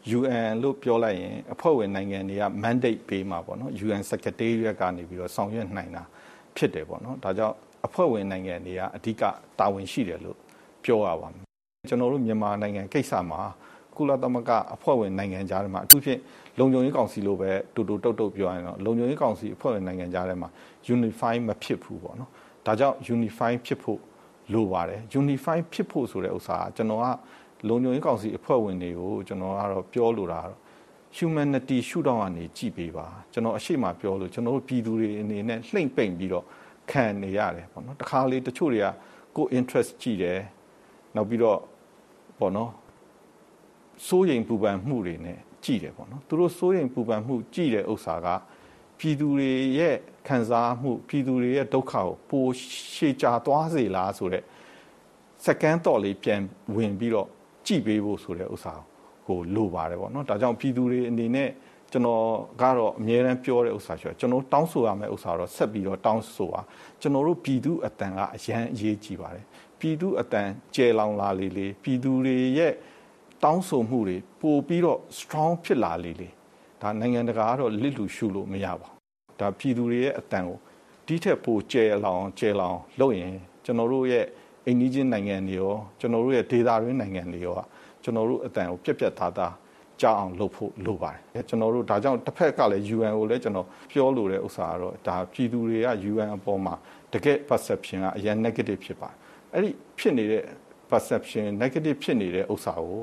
UN လို့ပြောလိုက်ရင်အဖွဲ့ဝင်နိုင်ငံတွေက mandate ပေးမှာပေါ့နော် UN Secretariat ကနေပြီးတော့ဆောင်ရွက်နိုင်တာဖြစ်တယ်ပေါ့နော်ဒါကြောင့်အဖွဲ့ဝင်နိုင်ငံတွေကအဓိကတာဝန်ရှိတယ်လို့ပြောရပါမယ်ကျွန်တော်တို့မြန်မာနိုင်ငံကိစ္စမှာကုလသမဂ္ဂအဖွဲ့ဝင်နိုင်ငံကြားထဲမှာအထူးဖြင့်လုံခြုံရေးကောင်စီလို့ပဲတူတူတုတ်တုတ်ပြောရရင်တော့လုံခြုံရေးကောင်စီအဖွဲ့ဝင်နိုင်ငံကြားထဲမှာ unify မဖြစ်ဘူးပေါ့နော်ဒါကြောင့် unify ဖြစ်ဖို့လိုပါတယ် unify ဖြစ်ဖို့ဆိုတဲ့ဥစ္စာကျွန်တော်ကလုံခြုံရေးကောင်စီအဖွဲ့ဝင်တွေကိုကျွန်တော်ကတော့ပြောလိုတာတော့ humanity ရှုထောင့်ကနေကြည့်ပေးပါကျွန်တော်အရှိမပြောလို့ကျွန်တော်တို့ပြည်သူတွေအနေနဲ့လှိမ့်ပိန်ပြီးတော့ခံနေရတယ်ပေါ့နော်တခါလေတချို့တွေကကို interest ကြည့်တယ်နောက်ပြီးတော့ပေါ့နော်စိုးရိမ်ပူပန်မှုတွေနဲ့ကြည့်တယ်ပေါ့နော်သူတို့စိုးရိမ်ပူပန်မှုကြည့်တဲ့ဥစ္စာကပြည်သူတွေရဲ့ခံစားမှုပြည်သူတွေရဲ့ဒုက္ခကိုပိုရှည်ကြာသွားစေလားဆိုတဲ့စက္ကန့်တော့လေးပြန်ဝင်ပြီးတော့ကြည့်ပေးဖို့ဆိုတဲ့ဥစ္စာကိုလိုပါတယ်ပေါ့နော်ဒါကြောင့်ပြည်သူတွေအနေနဲ့ကျွန်တော်ကတော့အမြဲတမ်းပြောတဲ့ဥစ္စာဆိုကျွန်တော်တောင်းဆိုရမယ့်ဥစ္စာတော့ဆက်ပြီးတော့တောင်းဆိုပါကျွန်တော်တို့ပြည်သူအတန်ကအရန်အရေးကြီးပါတယ်ပြည်သူအတန်ကျယ်လောင်လာလေပြည်သူတွေရဲ့တောင်းဆိုမှုတွေပိုပြီးတော့ strong ဖြစ်လာလေဒါနိုင်ငံတကာကတော့လစ်လူရှုလို့မရပါဘူးဒါပြည်သူတွေရဲ့အတန်ကိုဒီထက်ပိုကျယ်လောင်လုပ်ရင်ကျွန်တော်တို့ရဲ့အိမ်နီးချင်းနိုင်ငံတွေရောကျွန်တော်တို့ရဲ့ဒေသတွင်းနိုင်ငံတွေရောကျွန်တော်တို့အတန်ကိုပြက်ပြက်သားသားကြောက်အောင်လုပ်ဖို့လိုပါတယ်ကျွန်တော်တို့ဒါကြောင့်တစ်ဖက်ကလည်း UN ကိုလည်းကျွန်တော်ပြောလို့တဲ့ဥစ္စာကတော့ဒါပြည်သူတွေက UN အပေါ်မှာတကယ် perception ကအရင် negative ဖြစ်ပါတယ်အဲ့ဒီဖြစ်နေတဲ့ perception negative ဖြစ်နေတဲ့ဥစ္စာကို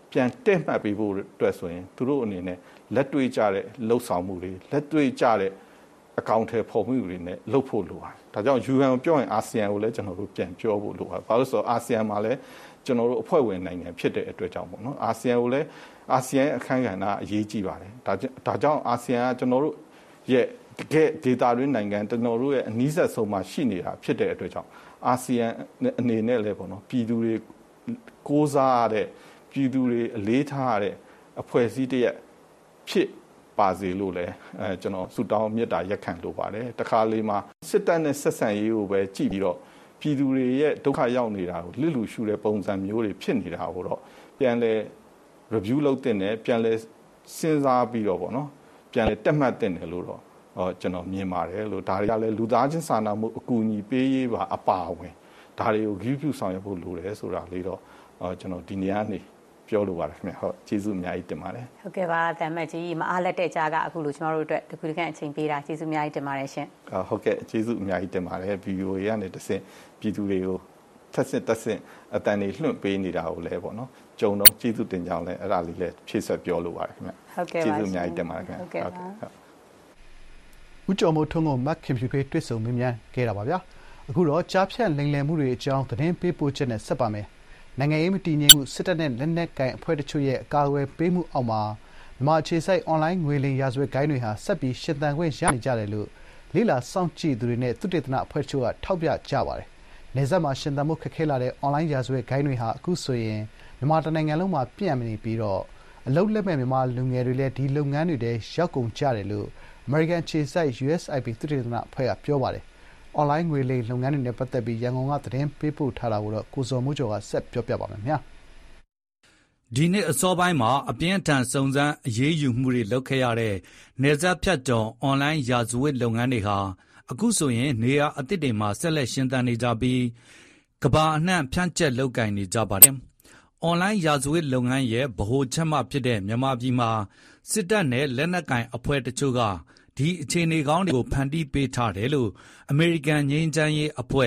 ပြန်တက်မှတ်ပေးဖို့အတွက်ဆိုရင်သူတို့အနေနဲ့လက်တွေ့ကြတဲ့လှုပ်ဆောင်မှုတွေလက်တွေ့ကြတဲ့အကောင့်ထဲပေါ်မှုတွေနဲ့လှုပ်ဖို့လိုပါတယ်ဒါကြောင့် UN ကိုပြောရင်အာဆီယံကိုလည်းကျွန်တော်တို့ပြန်ပြောဖို့လိုပါတယ်ဘာလို့ဆိုတော့အာဆီယံမှာလည်းကျွန်တော်တို့အဖွဲ့ဝင်နိုင်ငံဖြစ်တဲ့အတွက်ကြောင့်ပေါ့နော်အာဆီယံကိုလည်းအာဆီယံအခမ်းကဏ္ဍအရေးကြီးပါတယ်ဒါကြောင့်အာဆီယံကကျွန်တော်တို့ရဲ့တကယ်ဒေတာတွင်းနိုင်ငံကျွန်တော်တို့ရဲ့အနည်းဆက်ဆုံးမှရှိနေတာဖြစ်တဲ့အတွက်ကြောင့်အာဆီယံအနေနဲ့လည်းပေါ့နော်ပြည်သူတွေကိုးစားရတဲ့ပြည်သူတွေအလေးထားရတဲ့အဖွဲ့အစည်းတရက်ဖြစ်ပါစေလို့လည်းကျွန်တော်ဆုတောင်းမေတ္တာရက်ခံလိုပါတယ်တခါလေးမှာစစ်တပ်နဲ့ဆက်ဆံရေးကိုပဲကြည့်ပြီးတော့ပြည်သူတွေရဲ့ဒုက္ခရောက်နေတာကိုလစ်လူရှုတဲ့ပုံစံမျိုးတွေဖြစ်နေတာကိုတော့ပြန်လဲ review လုပ်တင်တယ်ပြန်လဲစဉ်းစားပြီးတော့ပေါ့နော်ပြန်လဲတက်မှတ်တင်တယ်လို့တော့ကျွန်တော်မြင်ပါတယ်လို့ဒါတွေကလည်းလူသားချင်းစာနာမှုအကူအညီပေးရေးပါအပါအဝင်ဒါတွေကို review ဆောင်ရွက်ဖို့လိုတယ်ဆိုတာလေးတော့ကျွန်တော်ဒီနေရာနေပြောလိုပါတယ်ခင်ဗျဟုတ်ကျေးဇူးအများကြီးတင်ပါတယ်ဟုတ်ကဲ့ပါတမတ်ကြီးမအားလက်တဲ့ကြားကအခုလိုကျွန်တော်တို့အတွက်တခုတခန့်အချိန်ပေးတာကျေးဇူးအများကြီးတင်ပါတယ်ရှင်ဟုတ်ကဲ့ကျေးဇူးအများကြီးတင်ပါတယ် video ရနေတစ်ဆင့်ပြည်သူတွေကိုထက်ဆင့်အတန်တွေလွှင့်ပေးနေတာကိုလည်းပေါ့နော်ကြုံတော့ကျေးဇူးတင်ကြောင်းလည်းအဲ့ဒါလေးလည်းဖြည့်ဆွတ်ပြောလိုပါတယ်ခင်ဗျဟုတ်ကဲ့ပါကျေးဇူးအများကြီးတင်ပါတယ်ခင်ဗျဟုတ်ကဲ့ပါဦးကျော်မိုးထွန်းကိုမတ်ခင်ဖြူဖေးတွေ့ဆုံမေးမြန်းခဲ့တာပါဗျာအခုတော့ကြားဖြတ်လိမ်လည်မှုတွေအကြောင်းသတင်းပေးပို့ချက်နဲ့ဆက်ပါမယ်နိုင်ငံရေးမတည်ငြိမ်မှုစစ်တပ်နဲ့လက်နက်ကိုင်အဖွဲ့တချို့ရဲ့အကာအကွယ်ပေးမှုအောက်မှာမြန်မာအခြေစိုက်အွန်လိုင်းငွေလိမ်ရာဇဝတ်ဂိုဏ်းတွေဟာဆက်ပြီးရှင်သန်ခွင့်ရနေကြတယ်လို့လေ့လာစောင့်ကြည့်သူတွေနဲ့သုတေသနအဖွဲ့တချို့ကထောက်ပြကြပါတယ်။နယ်စပ်မှာရှင်သန်မှုခက်ခဲလာတဲ့အွန်လိုင်းရာဇဝတ်ဂိုဏ်းတွေဟာအခုဆိုရင်မြန်မာတနိုင်ငံလုံးမှာပြန့်နေပြီးတော့အလုပ်လက်မဲ့မြန်မာလူငယ်တွေလည်းဒီလုပ်ငန်းတွေထဲရောက်ကုန်ကြတယ်လို့အမေရိကန်အခြေစိုက် USIP သုတေသနအဖွဲ့ကပြောပါတယ်။အွန်လိုင်းငွေလိမ်လုပ်ငန်းတွေနဲ့ပတ်သက်ပြီးရန်ကုန်ကသတင်းပေးပို့ထားတာကိုတော့ကိုဇော်မိုးကျော်ကဆက်ပြောပြပါမယ်ခင်ဗျာ။ဒီနေ့အစောပိုင်းမှာအပြင်းထန်စုံစမ်းအရေးယူမှုတွေလုပ်ခဲ့ရတဲ့နယ်စပ်ဖြတ်ကျော်အွန်လိုင်းရာဇဝတ်လုပ်ငန်းတွေဟာအခုဆိုရင်နေရာအသစ်တွေမှာဆက်လက်ရှင်သန်နေကြပြီးကမ္ဘာအနှံ့ဖြန့်ကျက်လုပ်ကိုင်နေကြပါတယ်။အွန်လိုင်းရာဇဝတ်လုပ်ငန်းရဲ့ဗဟိုချက်မဖြစ်တဲ့မြန်မာပြည်မှာစစ်တပ်နဲ့လက်နက်ကိုင်အဖွဲ့တချို့ကဒီအခြေအနေကောင်းတွေကိုဖန်တီးပေးထားတယ်လို့အမေရိကန်ငြိမ်းချမ်းရေးအဖွဲ့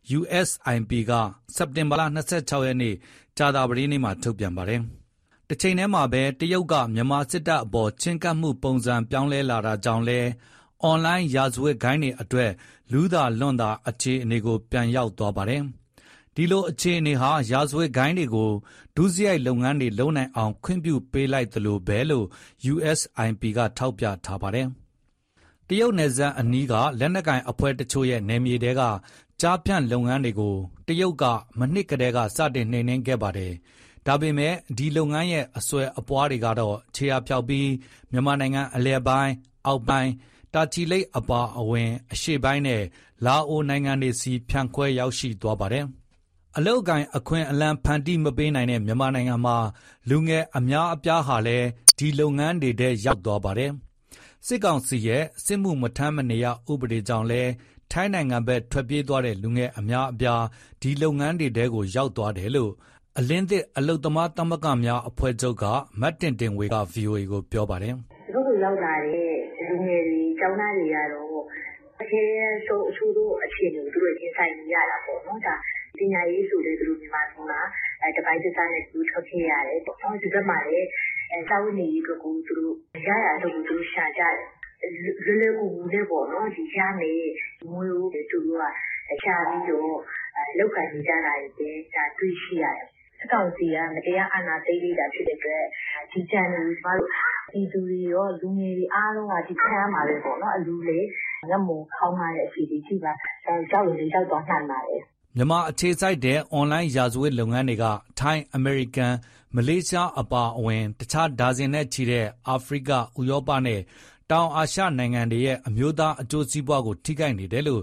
USIP ကစက်တင်ဘာလ26ရက်နေ့ကြာသပတေးနေ့မှာထုတ်ပြန်ပါတယ်။တစ်ချိန်တည်းမှာပဲတရုတ်ကမြန်မာစစ်တပ်အပေါ်ချဉ်းကပ်မှုပုံစံပြောင်းလဲလာတာကြောင့်လဲအွန်လိုင်းရာဇဝတ်ဂိုဏ်းတွေအတွက်လူသာလွန်သာအခြေအနေကိုပြန်ရောက်သွားပါတယ်။ဒီလိုအခြေအနေဟာရာဇဝတ်ဂိုဏ်းတွေကိုဒုစရိုက်လုပ်ငန်းတွေလုပ်နိုင်အောင်ခွင့်ပြုပေးလိုက်သလိုပဲလို့ USIP ကထောက်ပြထားပါတယ်။တရုတ်နယ်စပ်အနီးကလက်နက်ကိုင်အဖွဲ့တချို့ရဲ့နယ်မြေတွေကကြားဖြန့်လုပ်ငန်းတွေကိုတရုတ်ကမနှစ်ကတည်းကစတင်နှိမ်နင်းခဲ့ပါတယ်။ဒါပေမဲ့ဒီလုပ်ငန်းရဲ့အစွဲအပွားတွေကတော့ခြေရာဖျောက်ပြီးမြန်မာနိုင်ငံအလယ်ပိုင်းအောက်ပိုင်းတာချီလိတ်အပါအဝင်အရှေ့ပိုင်းနဲ့လာအိုနိုင်ငံတွေစီဖြန့်ခွဲရောက်ရှိသွားပါတယ်။အလုတ်ကိုင်အခွင့်အလမ်းဖန်တီးမပေးနိုင်တဲ့မြန်မာနိုင်ငံမှာလူငယ်အများအပြားဟာလည်းဒီလုပ်ငန်းတွေထဲရောက်သွားပါတယ်။စစ်ကောင်စီရဲ့စစ်မှုမထမ်းမနေရဥပဒေကြောင့်လဲထိုင်းနိုင်ငံဘက်ထွက်ပြေးသွားတဲ့လူငယ်အများအပြားဒီလုပ်ငန်းတွေထဲကိုရောက်သွားတယ်လို့အလင်းသစ်အလုတ်သမားသမဂ္ဂများအဖွဲ့ချုပ်ကမတ်တင်တင်ဝေက VOA ကိုပြောပါတယ်။သူတို့ရောက်လာတဲ့လူငယ်တွေကျောင်းသားတွေကတော့အခြေဆိုအချို့တို့အခြေအနေကိုသူတို့ရင်ဆိုင်နေရတာပေါ့နော်ဒါပညာရေးဆိုတဲ့သူတို့မြန်မာပြည်မှာတပိုင်းတစ်စားနဲ့သူထွက်ခဲ့ရတယ်ပေါ့နော်ဒီဘက်မှာလည်းစာဝတ်နေရေးကိုသူတို့ရရတော့သူတို့ရှာကြတယ်လွယ်လွယ်ကူကူနဲ့ပေါ့နော်ဒီရနေငွေကိုသူတို့ကရှာပြီးတော့လောက်ခံနေကြတာတွေဒါတွေ့ရှိရတယ်စစ်ကောင်စီကမတရားအာဏာသိမ်းလိုက်တာဖြစ်တဲ့အတွက်ဒီချန်နယ်ကိုကျမတို့ပြည်သူတွေရောလူငယ်တွေအားလုံးကဒီခန်းမှာပဲပေါ့နော်အလူလေငတ်မုံခေါင်းရတဲ့အခြေအနေရှိပါကြောက်ရင်ကြောက်တော့နှံ့ပါတယ်မြန်မာအခြေစိုက်တဲ့အွန်လိုင်းရာဇဝတ်လုပ်ငန်းတွေကထိုင်းအမေရိကန်မလေးရှားအပါအဝင်တခြားဒါဇင်နဲ့ချီတဲ့အာဖရိကဥရောပနဲ့တောင်အာရှနိုင်ငံတွေရဲ့အမျိုးသားအကျိုးစီးပွားကိုထိခိုက်နေတယ်လို့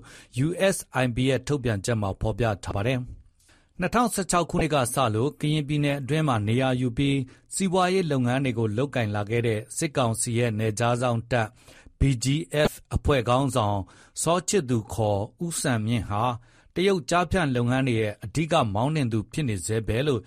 USIP ရဲ့ထုတ်ပြန်ချက်မှာဖော်ပြထားပါတယ်။2016ခုနှစ်ကစလို့ကရင်ပြည်နယ်အတွင်းမှာနေရာယူပြီးစီးပွားရေးလုပ်ငန်းတွေကိုလုပ်ကင်လာခဲ့တဲ့စစ်ကောင်စီရဲ့နယ်ခြားစောင့်တပ် BGF အဖွဲ့ခေါင်းဆောင်စောချစ်သူခေါ်ဦးစံမြင့်ဟာတရုတ်ကြားဖြန့်လုပ်ငန်းတွေရဲ့အဓိကမောင်းနှင်သူဖြစ်နေစေပဲလို့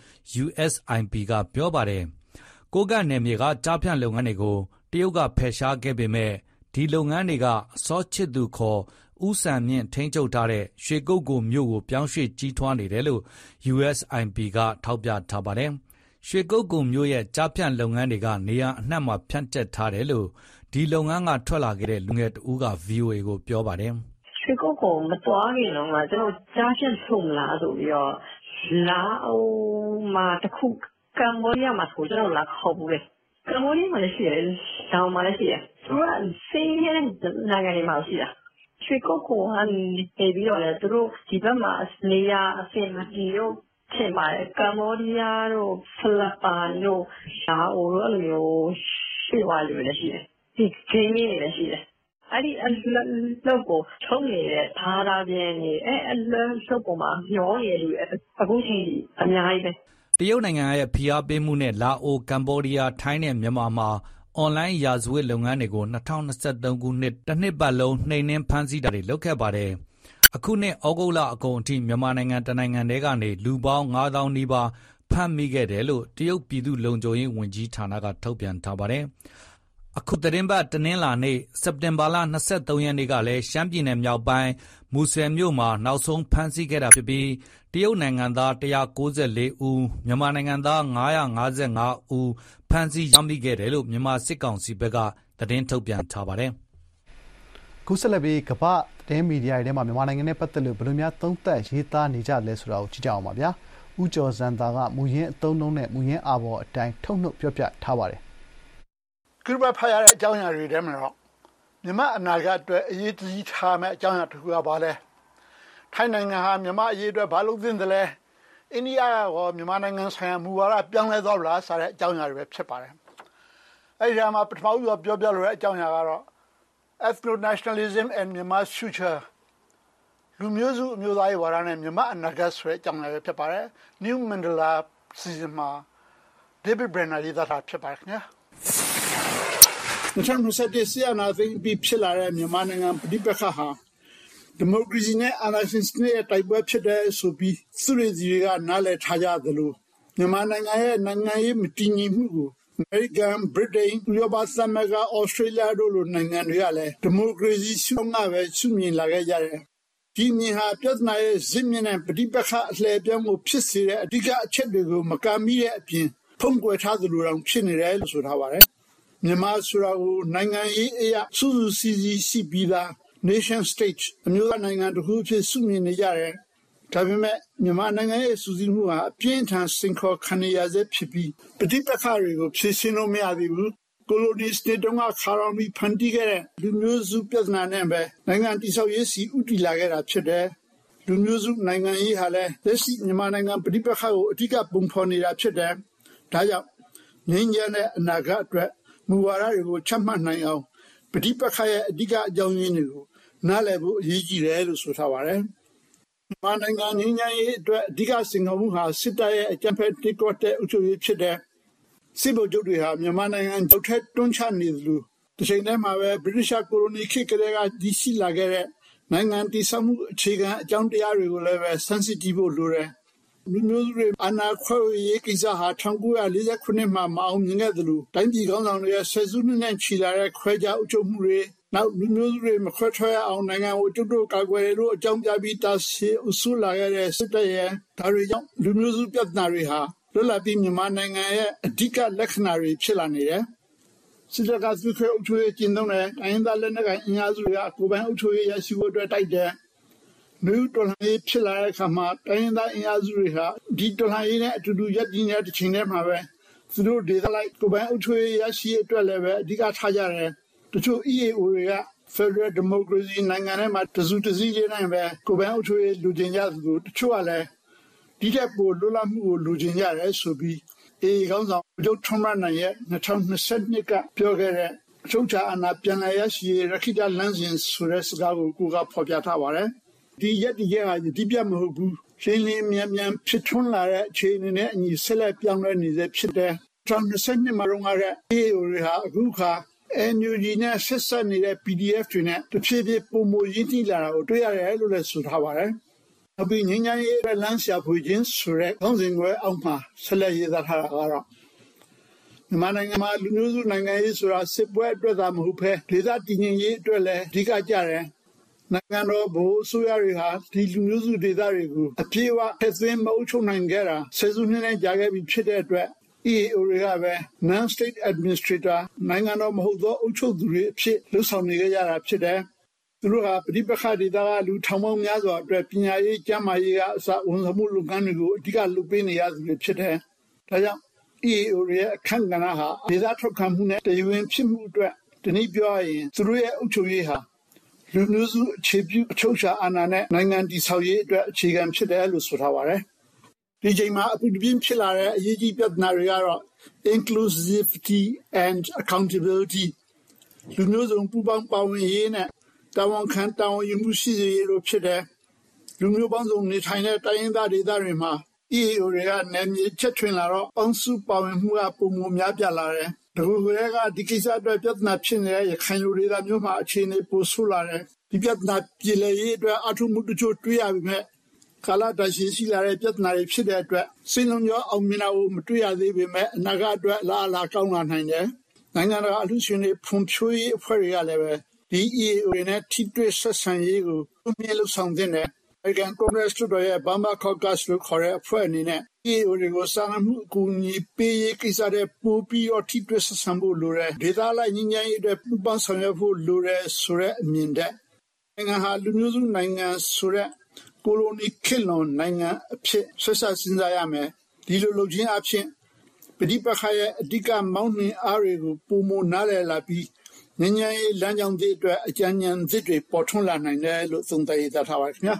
USIP ကပြောပါတယ်။ကိုကန့်နယ်မြေကကြားဖြန့်လုပ်ငန်းတွေကိုတရုတ်ကဖယ်ရှားခဲ့ပေမဲ့ဒီလုပ်ငန်းတွေကစောချစ်သူခေါ်ဦးစံမြင့်ထိန်းချုပ်ထားတဲ့ရွှေကုက္ကိုမြို့ကိုပြောင်းရွှေ့ကြီးထွားနေတယ်လို့ USIP ကထောက်ပြထားပါတယ်။ရွှေကုက္ကိုမြို့ရဲ့ကြားဖြန့်လုပ်ငန်းတွေကနေရာအနှံ့မှာဖြန့်ကျက်ထားတယ်လို့ဒီလုပ်ငန်းကထွက်လာခဲ့တဲ့လူငယ်တဦးက VOA ကိုပြောပါတယ်။ရွှေကုက္ကိုမသွားခင်တော့ကကျွန်တော်ကြားဖြန့်ဆုံးလားဆိုပြီးတော့လာအိုမှာတခုကမ္ဘောဒီးယားမှာဆိုကျွန်တော်လာခေါ်ဘူးလေ။ကမ္ဘောဒီးယားမှာလည်းရှိတယ်။တောင်မှာလည်းရှိတယ်။သူကစိတ်ရတဲ့နိုင်ငံတွေမှာရှိတာ။ရွှေကုက္ကိုကနေပြီးတော့လည်းသူတို့ဒီဘက်မှာနေရာအဆင်မပြေတော့ထင်ပါတယ်ကမ္ဘောဒီးယားတို့ဖိလစ်ပိုင်တို့လာအိုတို့အဲ့လိုမျိုးရှိသွားလို့လည်းရှိတယ်ဒီဂိမ်းတွေလည်းရှိတယ်အဲ့ဒီအလုပ်ကိုချုံးနေတဲ့ဘာသာပြန်နေအဲ့လုပ်ပေါ်မှာမျောနေလူအခုချိန်အများကြီးပဲတရုတ်နိုင်ငံရဲ့ဖိအားပေးမှုနဲ့လာအိုကမ္ဘောဒီးယားထိုင်းနဲ့မြန်မာမှာအွန်လိုင်းရာဇဝတ်လုပ်ငန်းတွေကို2023ခုနှစ်တစ်နှစ်ပတ်လုံးနှိမ်နင်းဖမ်းဆီးတာတွေလုပ်ခဲ့ပါတယ်အခုနှစ်ဩဂုတ်လအကုန်အထိမြန်မာနိုင်ငံတနိုင်ငံတည်းကနေလူပေါင်း9000နီးပါးဖမ်းမိခဲ့တယ်လို့တရုတ်ပြည်သူ့လုံခြုံရေးဝန်ကြီးဌာနကထုတ်ပြန်ထားပါတယ်။အခုသတင်းပတ်တနင်္လာနေ့စက်တင်ဘာလ23ရက်နေ့ကလည်းရှမ်းပြည်နယ်မြောက်ပိုင်းမူဆယ်မြို့မှာနောက်ဆုံးဖမ်းဆီးခဲ့တာဖြစ်ပြီးတရုတ်နိုင်ငံသား194ဦးမြန်မာနိုင်ငံသား955ဦးဖမ်းဆီးရမိခဲ့တယ်လို့မြန်မာစစ်ကောင်စီဘက်ကသတင်းထုတ်ပြန်ထားပါတယ်။ခုဆက်လက်ပြီးကမ္ဘာသတင်းမီဒီယာတွေထဲမှာမြန်မာနိုင်ငံနဲ့ပတ်သက်လို့ဘယ်လိုများသုံးသပ်ရေးသားနေကြလဲဆိုတာကိုကြည့်ကြအောင်ပါဗျာ။ဦးကျော်စံသာကမူရင်းအသုံးနှုန်းနဲ့မူရင်းအာဘော်အတိုင်းထုတ်နှုတ်ပြောပြထားပါတယ်။ကုဘဖတ်ရတဲ့အကြောင်းအရာတွေထဲမှာတော့မြန်မာအနာဂတ်အတွက်အရေးကြီးထားမယ့်အကြောင်းအရာတစ်ခုကပါလဲ။ထိုင်းနိုင်ငံဟာမြန်မာအရေးအတွက်ဘာလို့သင့်တယ်လဲ။အိန္ဒိယကမြန်မာနိုင်ငံဆိုင်ရာမူဝါဒပြောင်းလဲသွားလားဆိုတဲ့အကြောင်းအရာတွေပဲဖြစ်ပါတယ်။အဲဒီမှာပထမဦးဆုံးပြောပြလိုတဲ့အကြောင်းအရာကတော့ethno-nationalism and Myanmar's future လူမျိုးစုအမျိုးသားရေးဝါဒနဲ့မြန်မာအနာဂတ်ဆိုတဲ့အကြောင်းအရာပဲဖြစ်ပါတယ်။ New Mandela season မှာ David Brenner ရေးသားတာဖြစ်ပါတယ်ခင်ဗျာ။2021ဆီယနာသိန်းပြီးဖြစ်လာတဲ့မြန်မာနိုင်ငံပြည်ပခါဟာဒီမိုကရေစီနဲ့အာဏာရှင်စနစ်ရဲ့တိုက်ပွဲဖြစ်တဲ့ဆိုပြီးသူတွေစီကနားလည်ထားကြသလိုမြန်မာနိုင်ငံရဲ့နိုင်ငံရေးမတည်ငြိမ်မှုကိုAmerican, Britain, ဥရောပသမဂ္ဂ Australia တို့လိုနိုင်ငံတွေကလည်းဒီမိုကရေစီရှုံးကပဲရှုမြင်လာခဲ့ကြတယ်။ဒီမြင်ဟာပြဿနာရဲ့ဇစ်မြင့်တဲ့ပဋိပက္ခအလှည့်ပြောင်းမှုဖြစ်စေတဲ့အဓိကအချက်တွေကိုမကမိတဲ့အပြင်ဖုံးကွယ်ထားသလိုတောင်ဖြစ်နေတယ်လို့ဆိုထားပါတယ်။မြန်မာဆိုတာကိုနိုင်ငံရေးအရာစုစုစည်းစည်းရှိပြီးသား nation state အမျိုးသားနိုင်ငံတစ်ခုဖြစ်ရှုမြင်နေကြတယ်။ဒါပေမဲ့မြန်မာနိုင်ငံရဲ့စူးစီးမှုဟာအပြင်းထန်စင်ခေါ်ခံရရစေဖြစ်ပြီးပဋိပက္ခတွေကိုဖြေရှင်းလို့မရသေးဘူးကိုလိုနီစတေတုံးကခါရောင်ပြီးဖန်တီးခဲ့တဲ့လူမျိုးစုပြဿနာနဲ့ပဲနိုင်ငံတိဆောက်ရေးစီဥတီလာခဲ့တာဖြစ်တယ်လူမျိုးစုနိုင်ငံရေးဟာလည်းလက်ရှိမြန်မာနိုင်ငံပဋိပက္ခကိုအဓိကပုံဖော်နေတာဖြစ်တယ်ဒါကြောင့်ငြိမ်းချမ်းတဲ့အနာဂတ်အတွက်မူဝါဒတွေကိုချမှတ်နိုင်အောင်ပဋိပက္ခရဲ့အဓိကအကြောင်းရင်းတွေကိုနားလည်ဖို့အရေးကြီးတယ်လို့ဆိုထားပါတယ်မြန်မာနိုင်ငံငြိမ်းချမ်းရေးအတွက်အဓိကစင်ကာပူဟာစစ်တပ်ရဲ့အကြမ်းဖက်တစ်ကွက်တဲ့အုပ်ချုပ်ရေးဖြစ်တဲ့စစ်ဗိုလ်ချုပ်တွေဟာမြန်မာနိုင်ငံကြောက်ထက်တွန်းချနေသလိုတစ်ချိန်တည်းမှာပဲဗြိတိရှကိုလိုနီခေတ်ကလေးကတည်ရှိလာခဲ့တဲ့နိုင်ငံတည်ဆောက်မှုအခြေခံအကြောင်းတရားတွေကိုလည်းပဲစမ်းစစ်ကြည့်ဖို့လိုတယ်လူမျိုးစုတွေအနာခွဲရေးကိစ္စဟာ1949မှာမအောင်မြင်ခဲ့သလိုတိုင်းပြည်ကောင်းဆောင်တွေရဲ့ဆယ်စုနှစ်နဲ့ချီလာတဲ့ခွဲခြားအုပ်ချုပ်မှုတွေနောက်လူမျိုးစုတွေမခွဲထွက်ရအောင်နိုင်ငံကိုကျုပ်တို့ကာကွယ်လို့အကြောင်းပြပြီးတာရှည်အဆူလာခဲ့တဲ့စစ်တပ်ရဲ့ဒါတွေကြောင့်လူမျိုးစုပြဿနာတွေဟာလွတ်လပ်ပြီးမြန်မာနိုင်ငံရဲ့အဓိကလက္ခဏာတွေဖြစ်လာနေတယ်စစ်တပ်ကသူ့ခွဲအုပ်ချုပ်ရေးကျင်းသုံးတယ်တိုင်းသားလက်နက်ကိုင်အင်အားစုတွေကကိုယ်ပိုင်အုပ်ချုပ်ရေးရရှိဖို့အတွက်တိုက်တယ်လူတော်လှန်ရေးဖြစ်လာတဲ့အခါမှာတိုင်းသားအင်အားစုတွေဟာဒီတော်လှန်ရေးနဲ့အတူတူရပ်တည်နေတဲ့တစ်ချိန်တည်းမှာပဲသူတို့ဒေသလိုက်ကိုယ်ပိုင်အုပ်ချုပ်ရေးရရှိအတွက်လည်းပဲအဓိကထားကြတယ်တချို့ EAO တွေက Federal Democracy နိုင်ငံထဲမှာတစုတစည်းလေးနိုင်ပဲကိုယ်ပိုင်အုပ်ချုပ်ရေးလူချင်းကြသလိုတချို့ကလည်းဒီထက်ပိုလွတ်လပ်မှုကိုလူချင်းကြတယ်ဆိုပြီးခေါင်းဆောင်ဗိုလ်ချုပ်ထွန်းမနိုင်ရဲ့2022ကပြောခဲ့တဲ့အချုပ်ချာအာဏာပြန်လည်ရရှိရခိတလမ်းစဉ်ဆိုတဲ့စကားကိုကဖော်ပြထားပါတယ်ဒီရက်ဒီရက်ဟာဒီပြမဟုတ်ဘူးရှင်းလင်းမြန်မြန်ဖြစ်ထွန်းလာတဲ့အခြေအနေနဲ့အညီဆက်လက်ပြောင်းလဲနေစေဖြစ်တယ်2022မှာတော့က EAO တွေဟာအခုခါNUG နဲ့ဆက်ဆက်နေတဲ့ PDF တွေနဲ့တဖြည်းဖြည်းပုံမရင်းနှီးလာတာကိုတွေ့ရတယ်လို့လည်းဆိုထားပါတယ်။အပြင်ငញ្ញရေးရဲ့လမ်းရှာဖွေခြင်းဆိုတဲ့ခေါင်းစဉ်ကိုအောက်မှာဆက်လက်ရေးသားထားတာကတော့မြန်မာနိုင်ငံမှာလူမျိုးစုနိုင်ငံရေးဆိုတာစစ်ပွဲအတွက်သာမဟုတ်ဘဲဒေသတည်ငြိမ်ရေးအတွက်လည်းအဓိကကျတယ်။နိုင်ငံတော်ဗဟိုအစိုးရတွေဟာဒီလူမျိုးစုဒေသတွေကိုအပြည့်အဝဖက်သွင်းမအုပ်ချုပ်နိုင်ခဲ့တာဆယ်စုနှစ်နဲ့ကြာခဲ့ပြီဖြစ်တဲ့အတွက် EAO တွေကပဲ non-state administrator နိုင်ငံတော်မဟုတ်သောအုပ်ချုပ်သူတွေအဖြစ်လှုပ်ဆောင်နေကြတာဖြစ်တယ်။သူတို့ဟာပဋိပက္ခဒေသကလူထောင်ပေါင်းများစွာအတွက်ပညာရေးကျန်းမာရေးကအစဝန်ဆောင်မှုလုပ်ငန်းတွေကိုအဓိကလုပ်ပေးနေရသူတွေဖြစ်တယ်။ဒါကြောင့် EAO ရဲ့အခမ်းကဏ္ဍဟာဒေသထောက်ခံမှုနဲ့တည်ဝင်ဖြစ်မှုအတွက်တနည်းပြောရရင်သူတို့ရဲ့အုပ်ချုပ်ရေးဟာလူမျိုးစုအခြေပြုအချုပ်အခြာအာဏာနဲ့နိုင်ငံတည်ဆောက်ရေးအတွက်အခြေခံဖြစ်တယ်လို့ဆိုထားပါတယ်။ဒီချိန်မှာအပူတပြင်းဖြစ်လာတဲ့အရေးကြီးပြဿနာတွေကတော့ inclusivity and accountability လူမျိုးစုံပူးပေါင်းပါဝင်ရေးနဲ့တာဝန်ခံတာဝန်ယူမှုရှိစေရေးတို့ဖြစ်တယ်။လူမျိုးပေါင်းစုံနေထိုင်တဲ့တိုင်းရင်းသားဒေသတွေမှာ EAO တွေကနယ်မြေချက်ထွင်လာတော့ပေါင်းစုပါဝင်မှုကပုံမများပြားလာတယ်။ဒီလိုကဒီကိစ္စအတွက်ပြဿနာဖြစ်နေတဲ့ရခိုင်လူဒေသမျိုးမှာအခြေအနေပိုဆိုးလာတယ်။ဒီပြဿနာပြည်လည်ရေးအတွက်အထုမှုတချို့တွေ့ရပြီမဲ့ကာလတရှိရှိလာတဲ့ပြဿနာတွေဖြစ်တဲ့အတွက်စိတ်လုံးရောအောင်မြင်တာကိုမတွေ့ရသေးပေမဲ့အနာဂတ်အတွက်လားလာကောင်းလာနိုင်တယ်။နိုင်ငံတော်အလှူရှင်တွေဖွံ့ဖြိုးရေးအဖွဲ့တွေကလည်းပဲဒီ EAO နဲ့ထိတွေ့ဆက်ဆံရေးကိုမြင့်လို့ဆောင်တဲ့American Congress တို့ရဲ့ Burma Caucus လို့ခေါ်တဲ့အဖွဲ့အနေနဲ့ EAO တွေကိုစာနာမှုအကူအညီပေးရေးကိစ္စတွေပိုပြီးတော့ထိတွေ့ဆက်ဆံဖို့လိုတယ်ဒေသလိုက်ငြိမ်းချမ်းရေးအတွက်ပူးပေါင်းဆောင်ရွက်ဖို့လိုတယ်ဆိုတဲ့အမြင်တဲ့နိုင်ငံဟာလူမျိုးစုနိုင်ငံဆိုတဲ့ကိုလိုနီခေတ်လွန်နိုင်ငံအဖြစ်ဆက်ဆက်စဉ်းစားရမယ်ဒီလိုလုပ်ခြင်းအဖြစ်ပဋိပက္ခရဲ့အဓိကမောင်းနှင်အားတွေကိုပုံမနားလည်လာပြီးငြိမ်းချမ်းရေးလမ်းကြောင်းသစ်အတွက်အကြံဉာဏ်သစ်တွေပေါ်ထွန်းလာနိုင်တယ်လို့သုံးသပ်ရထားပါခင်ဗျာ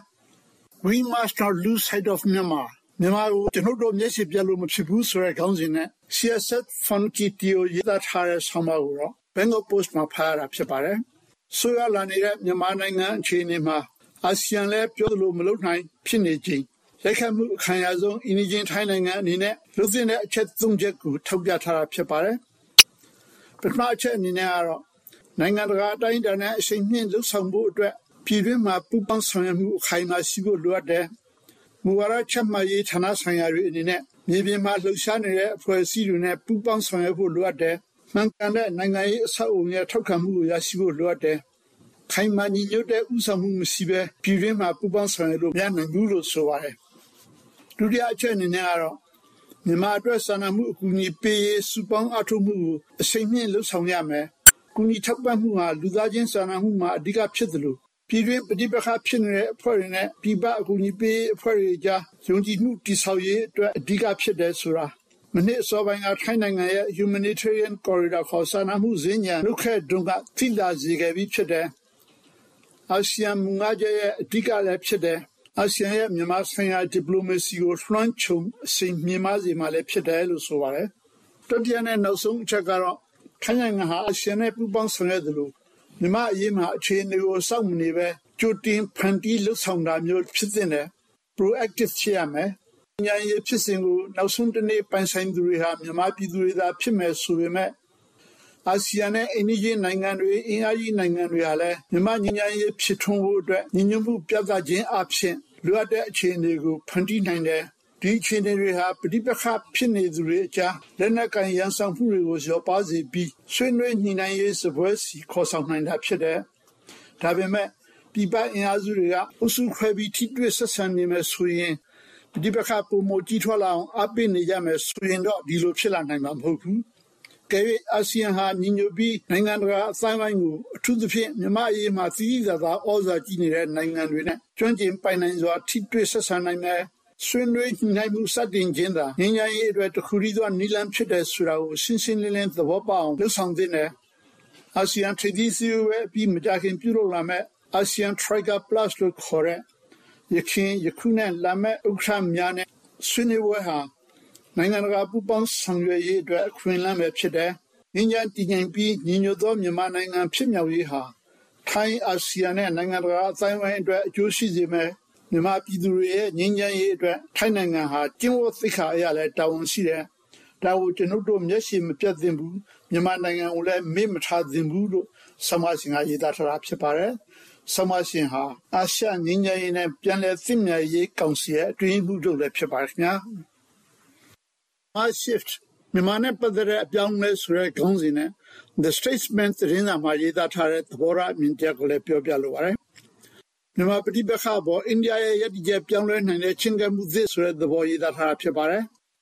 We must not lose sight of Myanmar. မြန်မာကိုကျွန်တော်တို့မျက်စိပြတ်လို့မဖြစ်ဘူးဆိုတဲ့ခေါင်းစဉ်နဲ့ CSF Funkitio ရေးသားထားတဲ့ဆောင်းပါးကိုတော့ Bengal Post မှာဖတ်ရတာဖြစ်ပါတယ်။ဆိုရလာနေတဲ့မြန်မာနိုင်ငံအခြေအနေမှာအာဆီယံလည်းပြောသလိုမလုပ်နိုင်ဖြစ်နေခြင်းရိုက်ခတ်မှုအခမ်းအနားဆုံးအင်းဂျင်ထိုင်းနိုင်ငံအနေနဲ့လူသစ်တဲ့အချက်၃ချက်ကိုထောက်ပြထားတာဖြစ်ပါတယ်။ပထမအချက်အနေနဲ့ကတော့နိုင်ငံတကာအတိုင်းအတာနဲ့အချိန်မြင့်လှုပ်ဆောင်ဖို့အတွက်ပြည်တွင်းမှာပူးပေါင်းဆောင်ရွက်မှုအခိုင်အမာရှိဖို့လိုအပ်တယ်။မူဝါဒချမှတ်ရေးဌာနဆိုင်ရာတွေအနေနဲ့မြေပြင်မှာလှုပ်ရှားနေတဲ့အဖွဲ့အစည်းတွေနဲ့ပူးပေါင်းဆောင်ရွက်ဖို့လိုအပ်တယ်။မှန်ကန်တဲ့နိုင်ငံရေးအဆောက်အအုံရဲ့ထောက်ခံမှုကိုရရှိဖို့လိုအပ်တယ်။ခိုင်မာညီညွတ်တဲ့ဥဆောင်မှုမရှိဘဲပြည်တွင်းမှာပူးပေါင်းဆောင်ရွက်လို့မရနိုင်ဘူးလို့ဆိုပါတယ်။ဒုတိယအချက်အနေနဲ့ကတော့မြန်မာအတွက်စာနာမှုအကူအညီပေးရေးစုပေါင်းအထောက်မှုကိုအချိန်မြင့်လှုပ်ဆောင်ရမယ်။ကူညီထောက်ပံ့မှုဟာလူသားချင်းစာနာမှုမှာအဓိကဖြစ်တယ်လို့ပြည်တွင်းပဋိပက္ခဖြစ်နေတဲ့အဖွဲ့တွေနဲ့ပြည်ပအကူအညီပေးအဖွဲ့တွေကြားယုံကြည်မှုတည်ဆောက်ရေးအတွက်အဓိကဖြစ်တယ်ဆိုတာမနေ့အစောပိုင်းကထိုင်းနိုင်ငံရဲ့ Humanitarian Corridor ခေါ်စာနာမှုစင်ညာလုခဲ့တုန်းကသိလာစေခဲ့ပြီးဖြစ်တယ်။အာဆီယံမူငါးချက်ရဲ့အဓိကလည်းဖြစ်တယ်။အာဆီယံရဲ့မြန်မာဆိုင်ရာ diplomacy ကိုလွှမ်းခြုံအစိမ်မြင့်မားစေမှလည်းဖြစ်တယ်လို့ဆိုပါတယ်။တတိယနဲ့နောက်ဆုံးအချက်ကတော့ထိုင်းနိုင်ငံဟာအာဆီယံနဲ့ပူးပေါင်းဆောင်ရွက်တယ်လို့မြန်မာအရေးမှာအခြေအနေကိုစောင့်မနေပဲကြိုတင်ဖန်တီးလှုပ်ဆောင်တာမျိုးဖြစ်တဲ့ proactive ဖြစ်ရမယ်။ဉာဏ်ရည်ဖြစ်စဉ်ကိုနောက်ဆုံးတစ်နေ့ပိုင်ဆိုင်သူတွေဟာမြန်မာပြည်သူတွေသာဖြစ်မယ်ဆိုပေမဲ့အာဆီယံနဲ့အိန္ဒိယနိုင်ငံတွေအင်အားကြီးနိုင်ငံတွေဟာလည်းမြန်မာဉာဏ်ရည်ဖြစ်ထွန်းဖို့အတွက်ညီညွတ်မှုပြသခြင်းအပြင်လိုအပ်တဲ့အခြေအနေကိုဖန်တီးနိုင်တယ်။ဒီအခြေအနေတွေဟာပဋိပက္ခဖြစ်နေသူတွေအကြားလက်နက်ကိုင်ရန်ဆောင်မှုတွေကိုလျော့ပါစေပြီးဆွေးနွေးညှိနှိုင်းရေးစပွဲစီခေါ်ဆောင်နိုင်တာဖြစ်တယ်။ဒါပေမဲ့ပြည်ပအင်အားစုတွေကအုပ်စုခွဲပြီးထိတွေ့ဆက်ဆံနေမယ်ဆိုရင်ပဋိပက္ခပုံမကြီးထွားလာအောင်အပိနေကြမယ်ဆိုရင်တော့ဒီလိုဖြစ်လာနိုင်မှာမဟုတ်ဘူး။ကဲအာဆီယံဟာညီညွတ်ပြီးနိုင်ငံတကာအတိုင်းအဝိုင်းကိုအထူးသဖြင့်မြန်မာအရေးမှာသီးသီးသာသာဩဇာကြီးနေတဲ့နိုင်ငံတွေနဲ့ကျွမ်းကျင်ပိုင်နိုင်စွာထိတွေ့ဆက်ဆံနိုင်မယ်ဆွေးနွေးညှိနှိုင်းမှုစတင်ခြင်းသာငြိမ်းချမ်းရေးအတွက်တစ်ခုတည်းသောနည်းလမ်းဖြစ်တဲ့ဆိုတာကိုရှင်းရှင်းလင်းလင်းသဘောပေါက်အောင်လှုပ်ဆောင်သင့်တယ်။အာဆီယံထိပ်သီးစည်းဝေးပြီးမကြာခင်ပြုလုပ်လာမယ့်အာဆီယံ Trigger Plus လို့ခေါ်တဲ့ယခုနဲ့လာမယ့်ဥက္ကဋ္ဌများနဲ့ဆွေးနွေးပွဲဟာနိုင်ငံတကာပူးပေါင်းဆောင်ရွက်ရေးအတွက်အခွင့်အလမ်းပဲဖြစ်တယ်။ငြိမ်းချမ်းတည်ငြိမ်ပြီးညီညွတ်သောမြန်မာနိုင်ငံဖြစ်မြောက်ရေးဟာထိုင်းအာဆီယံနဲ့နိုင်ငံတကာအတိုင်းအဝိုင်းအတွက်အကျိုးရှိစေမယ်။မြန်မာပြည်သူတွေရဲ့ငြိမ်းချမ်းရေးအတွက်ထိုင်းနိုင်ငံဟာကျင့်ဝတ်သိက္ခာအရလည်းတာဝန်ရှိတယ်။ဒါကိုကျွန်တော်တို့မျက်စိမပြတ်သင့်ဘူး။မြန်မာနိုင်ငံကိုလည်းမေ့မထားသင့်ဘူးလို့ဆောင်းပါးရှင်ကရေးသားထားတာဖြစ်ပါတယ်။ဆောင်းပါးရှင်ဟာအာရှငြိမ်းချမ်းရေးနဲ့ပြန်လည်သင့်မြတ်ရေးကောင်စီရဲ့အတွင်းမှုချုပ်လည်းဖြစ်ပါတယ်ခင်ဗျာ။ Shift မြန်မာနဲ့ပတ်သက်တဲ့အပြောင်းအလဲဆိုတဲ့ခေါင်းစဉ်နဲ့ The Statesman သတင်းစာမှာရေးသားထားတဲ့သဘောထားအမြင်တရားကိုလည်းပြောပြလိုပါတယ်။မြန်မာပဋိပက္ခပေါ်အိန္ဒိယရဲ့ရည်တည်ချက်ပြောင်းလဲနိုင်တဲ့ချင်းကပ်မှုသစ်ဆိုတဲ့သဘောရေးသားထားတာဖြစ်ပါတယ်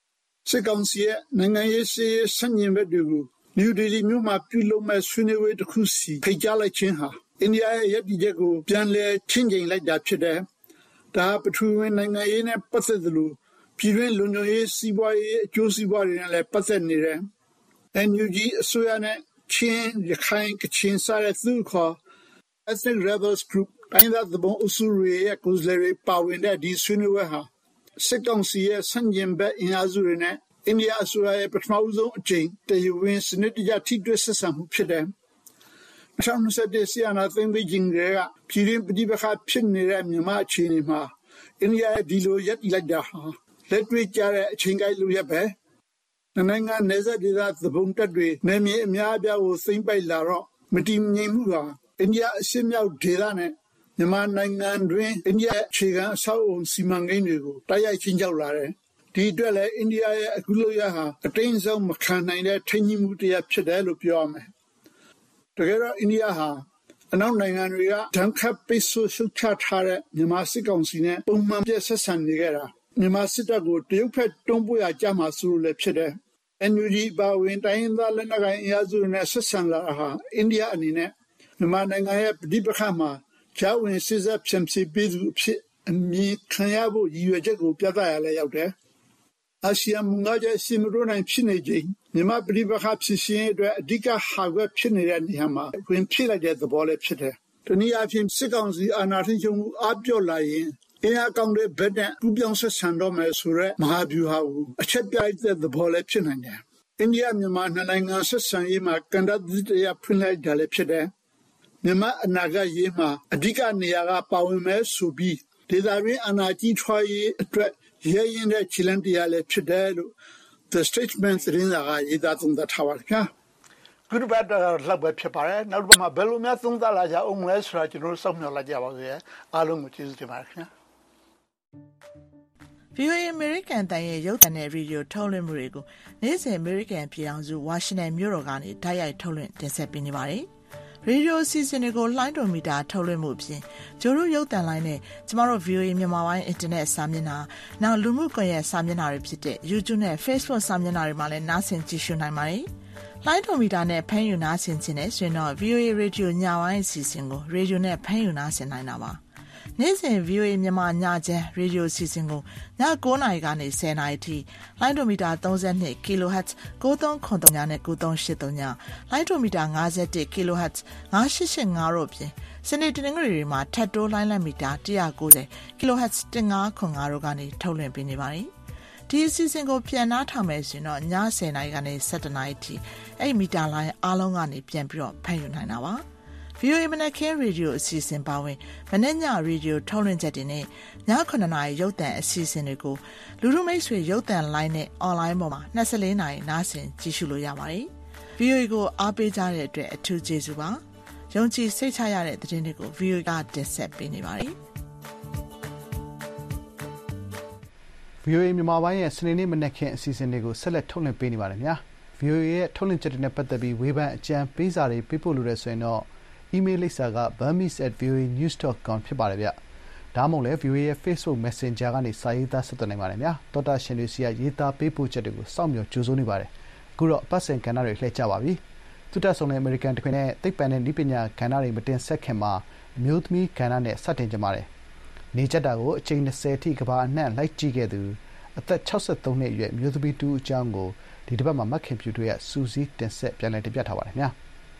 စစ်ကောင်စီရဲ့နိုင်ငံရေးစည်းဆန့်ကျင်ဘက်တွေကိုနယူးဒေလီမြို့မှာပြုလုပ်မဲ့ဆွေးနွေးပွဲတစ်ခုစီဖိတ်ကြားလိုက်ခြင်းဟာအိန္ဒိယရဲ့ရည်တည်ချက်ကိုပြန်လည်ချင့်ချိန်လိုက်တာဖြစ်တယ်။ဒါပထဝီနိုင်ငံရေးနဲ့ပတ်သက်သလိုပြည်တွင်းလူမျိုးရေးစီးပွားရေးအကျိုးစီးပွားတွေနဲ့လည်းပတ်သက်နေတယ်။ NUG အစိုးရနဲ့ချင်းရခိုင်ကချင်စားတဲ့သူခေါ် Ethnic Rebels Group တိုင်းဒေသဘုံအစုတွေရဲ့ကိုယ်စားလှယ်တွေပါဝင်တဲ့ဒီဆွေးနွေးပွဲဟာစစ်ကောင်စီရဲ့ဆန့်ကျင်ဘက်အင်အားစုတွေနဲ့အိန္ဒိယအစိုးရရဲ့ပထမဆုံးအကြိမ်တရားဝင်စနစ်တကျထိတွေ့ဆက်ဆံမှုဖြစ်တယ်။2021ဆီယနာသိမ်းပြီးခြင်းတွေကပြည်တွင်းပဋိပက္ခဖြစ်နေတဲ့မြန်မာအခြေအနေမှာအိန္ဒိယရဲ့ဒီလိုရပ်တည်လိုက်တာဟာလက်တွေ့ကျတဲ့အချိန်ကိုက်လို့ရပဲ။နိုင်ငံနယ်စပ်ဒေသသဘုံတက်တွေနယ်မြေအများအပြားကိုသိမ်းပိုက်လာတော့မတည်ငြိမ်မှုဟာအိန္ဒိယအရှေ့မြောက်ဒေသနဲ့မြန်မာနိုင်ငံတွင်အိန္ဒိယအခြေခံအဆောက်အုံစီမံကိန်းတွေကိုတိုက်ရိုက်ချင်းကြောက်လာတယ်။ဒီအတွက်လည်းအိန္ဒိယရဲ့အခုလိုရဟာအတိမ်ဆုံးမခံနိုင်တဲ့ထိန်းကြီးမှုတရားဖြစ်တယ်လို့ပြောရမယ်။တကယ်တော့အိန္ဒိယဟာအနောက်နိုင်ငံတွေကဒဏ်ခတ်ပိတ်ဆို့ရှုတ်ချထားတဲ့မြန်မာစစ်ကောင်စီနဲ့ပုံမှန်ပြည့်ဆက်ဆံနေကြတာမြန်မာစစ်တပ်ကိုတရုတ်ဖက်တွန်းပို့ရကြမှာဆိုလို့လည်းဖြစ်တယ်။ NUG ပါဝင်တိုင်းရင်းသားလက်နက်ကိုင်အင်အားစုတွေနဲ့ဆက်ဆံလာတာဟာအိန္ဒိယအနေနဲ့မြန်မာနိုင်ငံရဲ့ပဋိပက္ခမှာဂျာဝင်စစ်ဆက်ဖြန့်ဖြေပေးသူအဖြစ်အမြင်ခံရဖို့ရည်ရွယ်ချက်ကိုပြသရလဲရောက်တယ်။အာဆီယံမူငါးချက်စီမရိုးနိုင်ဖြစ်နေခြင်းမြန်မာပဋိပက္ခဖြစ်ရှင်အတွက်အဓိကဟာကွက်ဖြစ်နေတဲ့နေရာမှာဝင်ဖြစ်လိုက်တဲ့သဘောလည်းဖြစ်တယ်။တနည်းအားဖြင့်စစ်ကောင်စီအာဏာထိန်းချုပ်မှုအပြော့လာရင်အင်အားကောင်းတဲ့ဗက်နဲ့ပူပြောင်းဆက်ဆံတော့မယ်ဆိုရဲမဟာဗျူဟာကိုအချက်ပြလိုက်တဲ့သဘောလည်းဖြစ်နိုင်တယ်။အိန္ဒိယမြန်မာနှစ်နိုင်ငံဆက်ဆံရေးမှာကန္တာသစ်တရားဖွင့်လိုက်တာလည်းဖြစ်တယ်။မြန်မာအနာဂတ်ရေးမှာအဓိကနေရာကပါဝင်မဲ့ဆိုပြီးဒေသတွင်းအနာကြီးထွားရေးအတွက်ရဲရင်တဲ့ခြေလမ်းတရားလည်းဖြစ်တယ်လို့ The Statesman သတင်းစာကရေးသားသုံးသပ်ထားပါတယ်ခင်ဗျာ။ခုတစ်ပတ်လောက်ပဲဖြစ်ပါတယ်။နောက်တစ်ပတ်မှာဘယ်လိုများသုံးသပ်လာကြအောင်မလဲဆိုတာကျွန်တော်တို့စောင့်မျှော်လိုက်ကြပါဦးစေ။အားလုံးကိုကျေးဇူးတင်ပါတယ်ခင်ဗျာ။ VOA American တန်ရဲ့ရုပ်သံနဲ့ရေဒီယိုထုတ်လွှင့်မှုတွေကိုနေ့စဉ် American ပြည်အောင်စုဝါရှင်တန်မြို့တော်ကနေတိုက်ရိုက်ထုတ်လွှင့်တင်ဆက်ပေးနေပါတယ်။ရေဒီယိုအစီအစဉ်တွေကိုလှိုင်းတော်မီတာထုတ်လွှင့်မှုအပြင်ကျိုးတို့ရုပ်သံလိုင်းနဲ့ကျမတို့ VOA မြန်မာပိုင်းအင်တာနက်စာမျက်နှာနောက်လူမှုကွန်ရက်စာမျက်နှာတွေဖြစ်တဲ့ YouTube နဲ့ Facebook စာမျက်နှာတွေမှာလည်းနားဆင်ကြည့်ရှုနိုင်ပါတယ်။လှိုင်းတော်မီတာနဲ့ဖမ်းယူနားဆင်ခြင်းနဲ့ဆိုရင်တော့ VOA Radio ညပိုင်းအစီအစဉ်ကိုရေဒီယိုနဲ့ဖမ်းယူနားဆင်နိုင်တာပါ။နေ့စဉ် VOA မြန်မာညချမ်းရေဒီယိုအစီအစဉ်ကိုည9:00 နာရီကနေ10:00 နာရီထိလိုင်းဒိုမီတာ32 kHz 9393နဲ့9383ညလိုင်းဒိုမီတာ51 kHz 9885တို့ပြင်စနေတနင်္ဂနွေတွေမှာထပ်တိုးလိုင်းလက်မီတာ190 kHz 1505တို့ကနေထုတ်လွှင့်ပေးနေပါတယ်။ဒီအစီအစဉ်ကိုပြန်နှားထောင်မယ်ဆိုရင်တော့ည10:00 နာရီကနေ17:00 နာရီထိအဲ့မီတာလိုင်းအားလုံးကနေပြန်ပြီးတော့ဖမ်းယူနိုင်တာပါ။ VOA မနက်ခင်းရေဒီယိုအစီအစဉ်ပါဝင်မနက်ညရေဒီယိုထုတ်လွှင့်ချက်တွေနဲ့ည9:00 နာရီရုပ်သံအစီအစဉ်တွေကိုလူထုမိတ်ဆွေရုပ်သံလိုင်းနဲ့အွန်လိုင်းပေါ်မှာ24နာရီနားဆင်ကြည့်ရှုလို့ရပါတယ်။ VOA ကိုအားပေးကြတဲ့အတွက်အထူးကျေးဇူးပါ။ယုံကြည်စိတ်ချရတဲ့သတင်းတွေကို VOA ကတင်ဆက်ပေးနေပါတယ်။ VOA မြန်မာပိုင်းရဲ့စနေနေ့မနက်ခင်းအစီအစဉ်တွေကိုဆက်လက်ထုတ်လွှင့်ပေးနေပါတယ်ခင်ဗျာ။ VOA ရဲ့ထုတ်လွှင့်ချက်တွေနဲ့ပတ်သက်ပြီးဝေဖန်အကြံပေးစာတွေပေးပို့လို့ရဆိုရင်တော့email လိပ်စာက burmese@voanews.com ဖြစ်ပါတယ်ဗျ။ဒါမှမဟုတ်လည်း VOA ရဲ့ Facebook Messenger ကနေစာရေးသားဆက်သွယ်နိုင်ပါတယ်ဗျာ။သောတာရှင်တွေစီကရေးသားပေးပို့ချက်တွေကိုစောင့်မျှော်ကြိုဆိုနေပါတယ်။အခုတော့အပတ်စဉ်ကဏ္ဍတွေလှည့်ကြပါပြီ။သုတဆုံတဲ့ American တခွင်နဲ့သိပ္ပံနဲ့နည်းပညာကဏ္ဍတွေမတင်ဆက်ခင်မှာအမျိုးသမီးကဏ္ဍနဲ့စတင်ကြပါတယ်။နေကြတာကိုအချိန်20ထိကဘာအနှံ့လိုက်ကြည့်ခဲ့သူအသက်63နှစ်အရွယ်မျိုးသမီးတူအကြောင်းကိုဒီတစ်ပတ်မှာမခင်ဖြူတို့ရဲ့စူးစီးတင်ဆက်ပြန်လည်တင်ပြထားပါတယ်ခင်ဗျာ။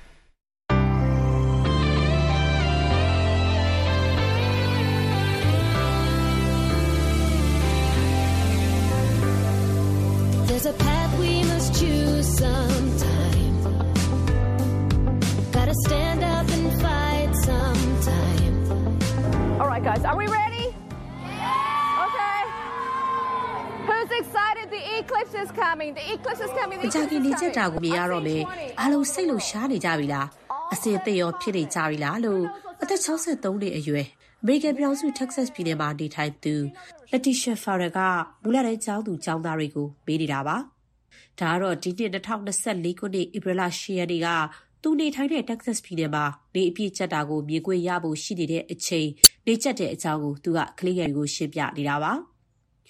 There's a path we must choose sometime. Gotta stand up and fight sometime. All right, guys, are we ready? Okay. Who's excited? The eclipse is coming. The eclipse is coming. The eclipse is coming. ကြာကြီးနေချက်တာကိုမြင်ရတော့မယ်အားလုံးစိတ်လှရှားနေကြပြီလားအစင်အသက်ရောဖြစ်နေကြပြီလားလို့အသက်63နှစ်အရွယ်အမေရိကန်ပြည်ထောင်စုတက္ကဆက်ပြည်နယ်မှာနေထိုင်သူလက်တီရှာဖာရကမူလတန်းကျောင်းသူကျောင်းသားတွေကိုမေးနေတာပါဒါကတော့ဒီနှစ်2024ခုနှစ်ဧပြီလ10ရက်နေ့ကသူနေထိုင်တဲ့တက္ကဆက်ပြည်နယ်မှာနေအပြည့်ကျက်တာကိုမြင်ကွင်းရဖို့ရှိနေတဲ့အချိန်နေကျက်တဲ့အကြောင်းကိုသူကကလေးငယ်တွေကိုရှင်းပြနေတာပါ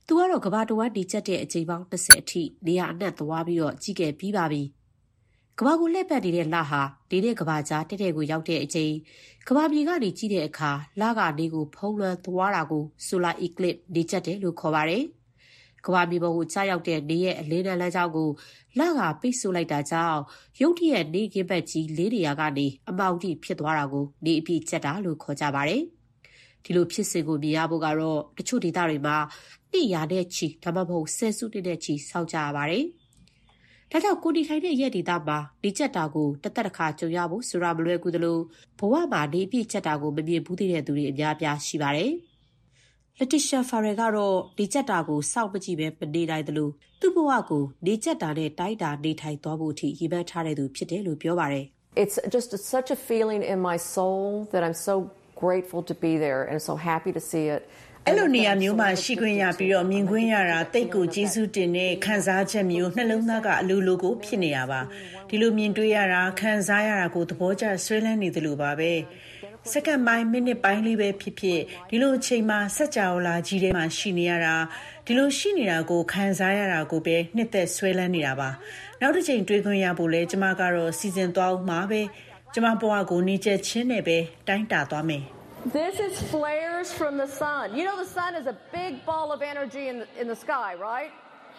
သူကတော့ကဘာတဝမ်းနေချက်တဲ့အချိန်ပေါင်း20အထိနေရာအနှံ့သွားပြီးတော့ကြီးခဲ့ပြီးပါပြီကဘာကိုလှည့်ပတ်နေတဲ့လဟာနေနဲ့ကဘာကြားတဲ့တဲ့ကိုရောက်တဲ့အချိန်ကဘာမြေကနေကြီးတဲ့အခါလကနေကိုဖုံးလွှမ်းသွားတာကို solar eclipse နေချက်တယ်လို့ခေါ်ပါတယ်ကဘာမြေပေါ်ကိုချရောက်တဲ့နေရဲ့အလင်းတန်းလမ်းကြောင်းကိုလကပိတ်ဆို့လိုက်တာကြောင့်ရုတ်တရက်နေကင်းဘက်ကြီးလေးနေရာကနေအမောင်တိဖြစ်သွားတာကိုနေအပြည့်ချက်တာလို့ခေါ်ကြပါတယ်ဒီလိုဖြစ်စဉ်ကိုမြင်ရဖို့ကတော့တချို့ဒေသတွေမှာနှစ်ရာနဲ့ချီဒါမှမဟုတ်ဆယ်စုနှစ်နဲ့ချီစောင့်ကြရပါတယ်။ဒါကြောင့်ကိုဒီထိုင်တဲ့ရက်ဒေသမှာနေချက်တာကိုတသက်တစ်ခါကြုံရဖို့ဆိုတာမလွယ်ကူသလိုဘဝမှာနေအပြည့်ချက်တာကိုမမြင်ဘူးသေးတဲ့သူတွေအများအပြားရှိပါတယ်။လက်တီရှာဖာရယ်ကတော့နေချက်တာကိုစောင့်မကြည့်ပဲမနေနိုင်သလိုသူ့ဘဝကိုနေချက်တာနဲ့တိုင်းတာနေထိုင်သွားဖို့အထိရည်မှန်းထားတဲ့သူဖြစ်တယ်လို့ပြောပါတယ်။ It's just such a feeling in my soul that I'm so grateful to be there and so happy to see it. အဲ့လိုနေရာမျိုးမှာရှိခွင့်ရပြီးတော့မြင်ခွင့်ရတာတိတ်ကိုကျေးဇူးတင်တဲ့ခံစားချက်မျိုးနှလုံးသားကအလိုလိုကိုဖြစ်နေတာပါဒီလိုမြင်တွေ့ရတာခံစားရတာကိုသဘောကျဆွဲလန်းနေတယ်လို့ပါပဲစက္ကန့်ပိုင်းမိနစ်ပိုင်းလေးပဲဖြစ်ဖြစ်ဒီလိုအချိန်မှာစัจ java လာကြီးထဲမှာရှိနေရတာဒီလိုရှိနေတာကိုခံစားရတာကိုပဲနှစ်သက်ဆွဲလန်းနေတာပါနောက်တစ်ချိန်တွေ့ခွင့်ရဖို့လဲကျမကတော့စီစဉ်သွားဦးမှာပဲကျမဘဝကိုနေချက်ချင်းနဲ့ပဲတိုင်းတာသွားမယ် This is flares from the sun. You know the sun is a big ball of energy in the sky, right?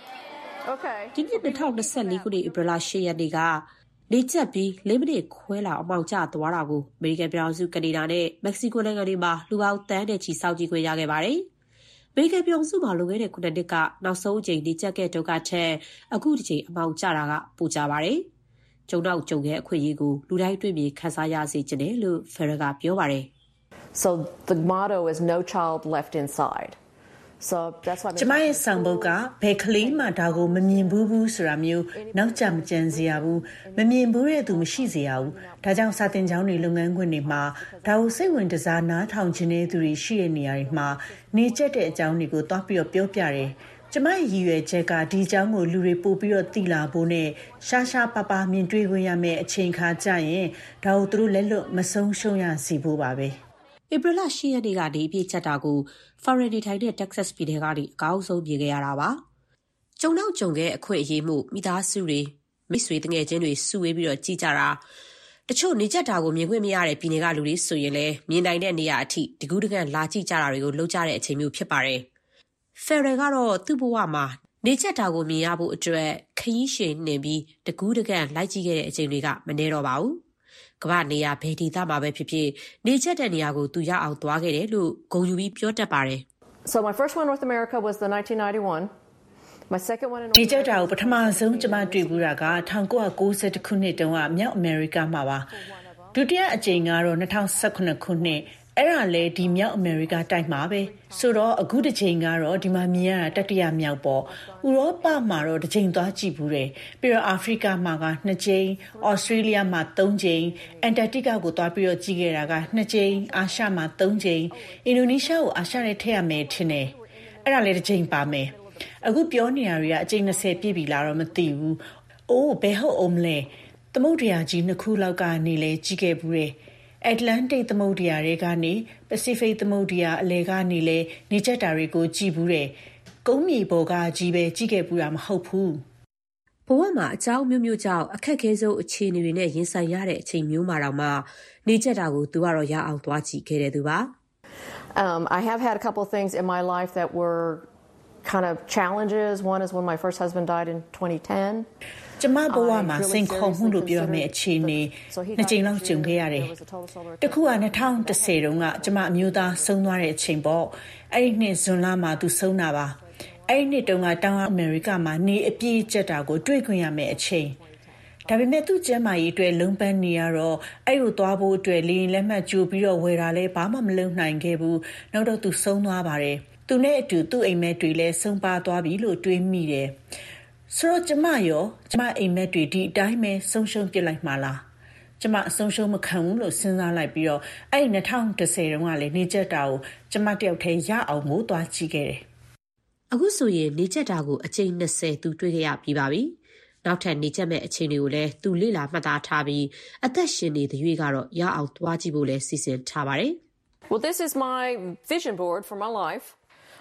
Okay. ဒီနှစ်2024ခုနှစ်ဧပြီလ10ရက်နေ့ကနေချက်ပြီး4မိနစ်ခွဲလောက်အမောင်ကျသွားတာကိုအမေရိကန်ပြည်ထောင်စုကနေဒါနဲ့မက္ကဆီကိုနိုင်ငံတွေမှာလူပေါင်းတန်းနဲ့ချီစောင့်ကြည့်ခွင့်ရခဲ့ပါတယ်။အမေရိကန်ပြည်ထောင်စုမှာလွန်ခဲ့တဲ့9နှစ်ကနောက်ဆုံးအကြိမ်နေချက်ခဲ့တုန်းကထက်အခုဒီချိန်အမောင်ကျတာကပိုကြပါတယ်။ကျုံနောက်ကျုံခဲ့အခွင့်အရေးကိုလူတိုင်းတွေ့မြင်ခန်းစားရစေချင်တယ်လို့ဖယ်ရကပြောပါတယ်။ So the motto is no child left inside. So that's why ကျမရဲ့ဆောင်ပုဒ်ကဘယ်ကလေးမှဒါကိုမမြင်ဘူးဆိုတာမျိုးနောက်ကျမကြံစေရဘူးမမြင်ဘူးတဲ့သူမရှိစေရဘူးဒါကြောင့်စာသင်ကျောင်းတွေလုပ်ငန်းခွင်တွေမှာဒါကိုစိတ်ဝင်စားနားထောင်ခြင်းတဲ့သူတွေရှိတဲ့နေရာတွေမှာနေကျက်တဲ့အကြောင်းတွေကိုတွားပြီးပြောပြတယ်ကျမရဲ့ရည်ရွယ်ချက်ကဒီအကြောင်းကိုလူတွေပို့ပြီးတော့သိလာဖို့နဲ့ရှားရှားပါပါမြင်တွေ့ခွင့်ရမယ့်အချိန်ခါကြရင်ဒါကိုသူတို့လက်လွတ်မဆုံးရှုံးရစီဖို့ပါပဲဧပြီလ10ရက်နေ့ကနေအပြည့်ချက်တာကိုဖော်ရဒီထိုင်တဲ့ Texas ပြည်နယ်ကနေအကောင်းဆုံးမြင်ခဲ့ရတာပါ။ကျုံနောက်ကျုံခဲ့အခွင့်အရေးမှုမိသားစုတွေမိတ်ဆွေတငယ်ချင်းတွေစုဝေးပြီးတော့ကြည်ကြတာတချို့နေချက်တာကိုမြင်ခွင့်မရတဲ့ပြည်နယ်ကလူတွေဆိုရင်လည်းမြင်နိုင်တဲ့နေရာအထိတကူးတကန့်လာကြည့်ကြတာတွေကိုလုပ်ကြတဲ့အချိန်မျိုးဖြစ်ပါတယ်။ Ferrer ကတော့သူ့ဘဝမှာနေချက်တာကိုမြင်ရဖို့အတွက်ခရီးရှည်နေပြီးတကူးတကန့်လိုက်ကြည့်ခဲ့တဲ့အချိန်တွေကမနှဲတော့ပါဘူး။ကမ္ဘာနေရာဘယ်ဒေသမှာပဲဖြစ်ဖြစ်နေချက်တဲ့နေရာကိုသူရအောင်သွားခဲ့တယ်လို့ဂုဏ်ယူပြီးပြောတတ်ပါတယ် So my first one in North America was the 1991. My second one in ဒီချက်တာကိုပထမဆုံးကျမတွေ့ဘူးတာက1992ခုနှစ်တုန်းကမြောက်အမေရိကမှာပါဒုတိယအကြိမ်ကတော့2018ခုနှစ်အဲ့ဒါလေဒီမြောက်အမေရိကတိုက်မှာပဲဆိုတော့အခုတစ်ချိန်ကတော့ဒီမှာမြင်ရတာတတိယမြောက်ပေါ့ဥရောပမှာတော့တစ်ချိန်သွားကြည့်ဘူးတယ်ပြီးတော့အာဖရိကမှာက2ကြိမ်ဩစတြေးလျမှာ3ကြိမ်အန်တာတိကကိုသွားပြီးတော့ကြည့်ခဲ့တာက2ကြိမ်အာရှမှာ3ကြိမ်အင်ဒိုနီးရှားကိုအာရှနဲ့ထည့်ရမယ်ထင်တယ်အဲ့ဒါလေတစ်ချိန်ပါမယ်အခုပြောနေရတာကအကြိမ်20ပြည့်ပြီလားတော့မသိဘူးအိုးဘယ်ဟုတ်အောင်လဲသမုဒ္ဒရာကြီး2ခုလောက်ကနေလဲကြည့်ခဲ့ဘူးတယ်Atlantic သမုဒ္ဒရာတွေကနေ Pacific သမုဒ္ဒရာအလယ်ကနေလဲနေချက်တာတွေကိုကြည့်ဘူးတယ်။ကုန်းမြေပေါ်ကကြီးပဲကြည့်ခဲ့ဘူးတာမဟုတ်ဘူး။ဘဝမှာအကြောင်းမျိုးမျိုးကြောင့်အခက်အခဲဆုံးအခြေအနေတွေနဲ့ရင်ဆိုင်ရတဲ့အချိန်မျိုးမှာတော့မှနေချက်တာကိုသူကတော့ရအောင်သွားကြည့်ခဲ့တဲ့သူပါ။ I have had a couple of things in my life that were kind of challenges. One is when my first husband died in 2010. ကျမဘဝမှာစိန်ခေါ်မှုလို့ပြောရမယ့်အခြေအနေနှစ်ကြိမ်လောက်ကြုံခဲ့ရတယ်။တစ်ခုက2010တုန်းကကျမအမျိုးသားဆုံးသွားတဲ့အချိန်ပေါ့။အဲ့ဒီနှစ်ဇွန်လမှာသူဆုံးတာပါ။အဲ့ဒီနှစ်တုန်းကတောင်အမေရိကမှာနေအပြည့်ကျက်တာကိုတွေ့ခွင့်ရမယ့်အချိန်။ဒါပေမဲ့သူ့ကျမ်းမာရေးအတွက်လုံးပန်းနေရတော့အဲ့လိုသွားဖို့အတွက်လေရင်လက်မှတ်ကြိုပြီးတော့ဝယ်တာလဲဘာမှမလုပ်နိုင်ခဲ့ဘူး။နောက်တော့သူဆုံးသွားပါတယ်။သူနဲ့အတူသူ့အိမ်မက်တွေလည်းဆုံးပါသွားပြီလို့တွေးမိတယ်။ဆိုတော့ကျမအိမ်မက်တွေဒီအတိုင်းပဲဆုံးရှုံးပြစ်လိုက်မှလားကျမအဆုံးရှုံးမခံဘူးလို့စဉ်းစားလိုက်ပြီးတော့အဲ့2010တုန်းကလည်းနေချက်တာကိုကျမတယောက်တည်းရအောင်ကိုသွားကြည့်ခဲ့တယ်အခုဆိုရင်နေချက်တာကိုအချိန်20သူတွေ့ခဲ့ရပြီးပါပြီနောက်ထပ်နေချက်မဲ့အချိန်တွေကိုလည်းသူလေ့လာမှတ်သားထားပြီးအသက်ရှင်နေတဲ့ရွေးကတော့ရအောင်သွားကြည့်ဖို့လည်းစီစဉ်ထားပါတယ် Well, this is my vision board for my life.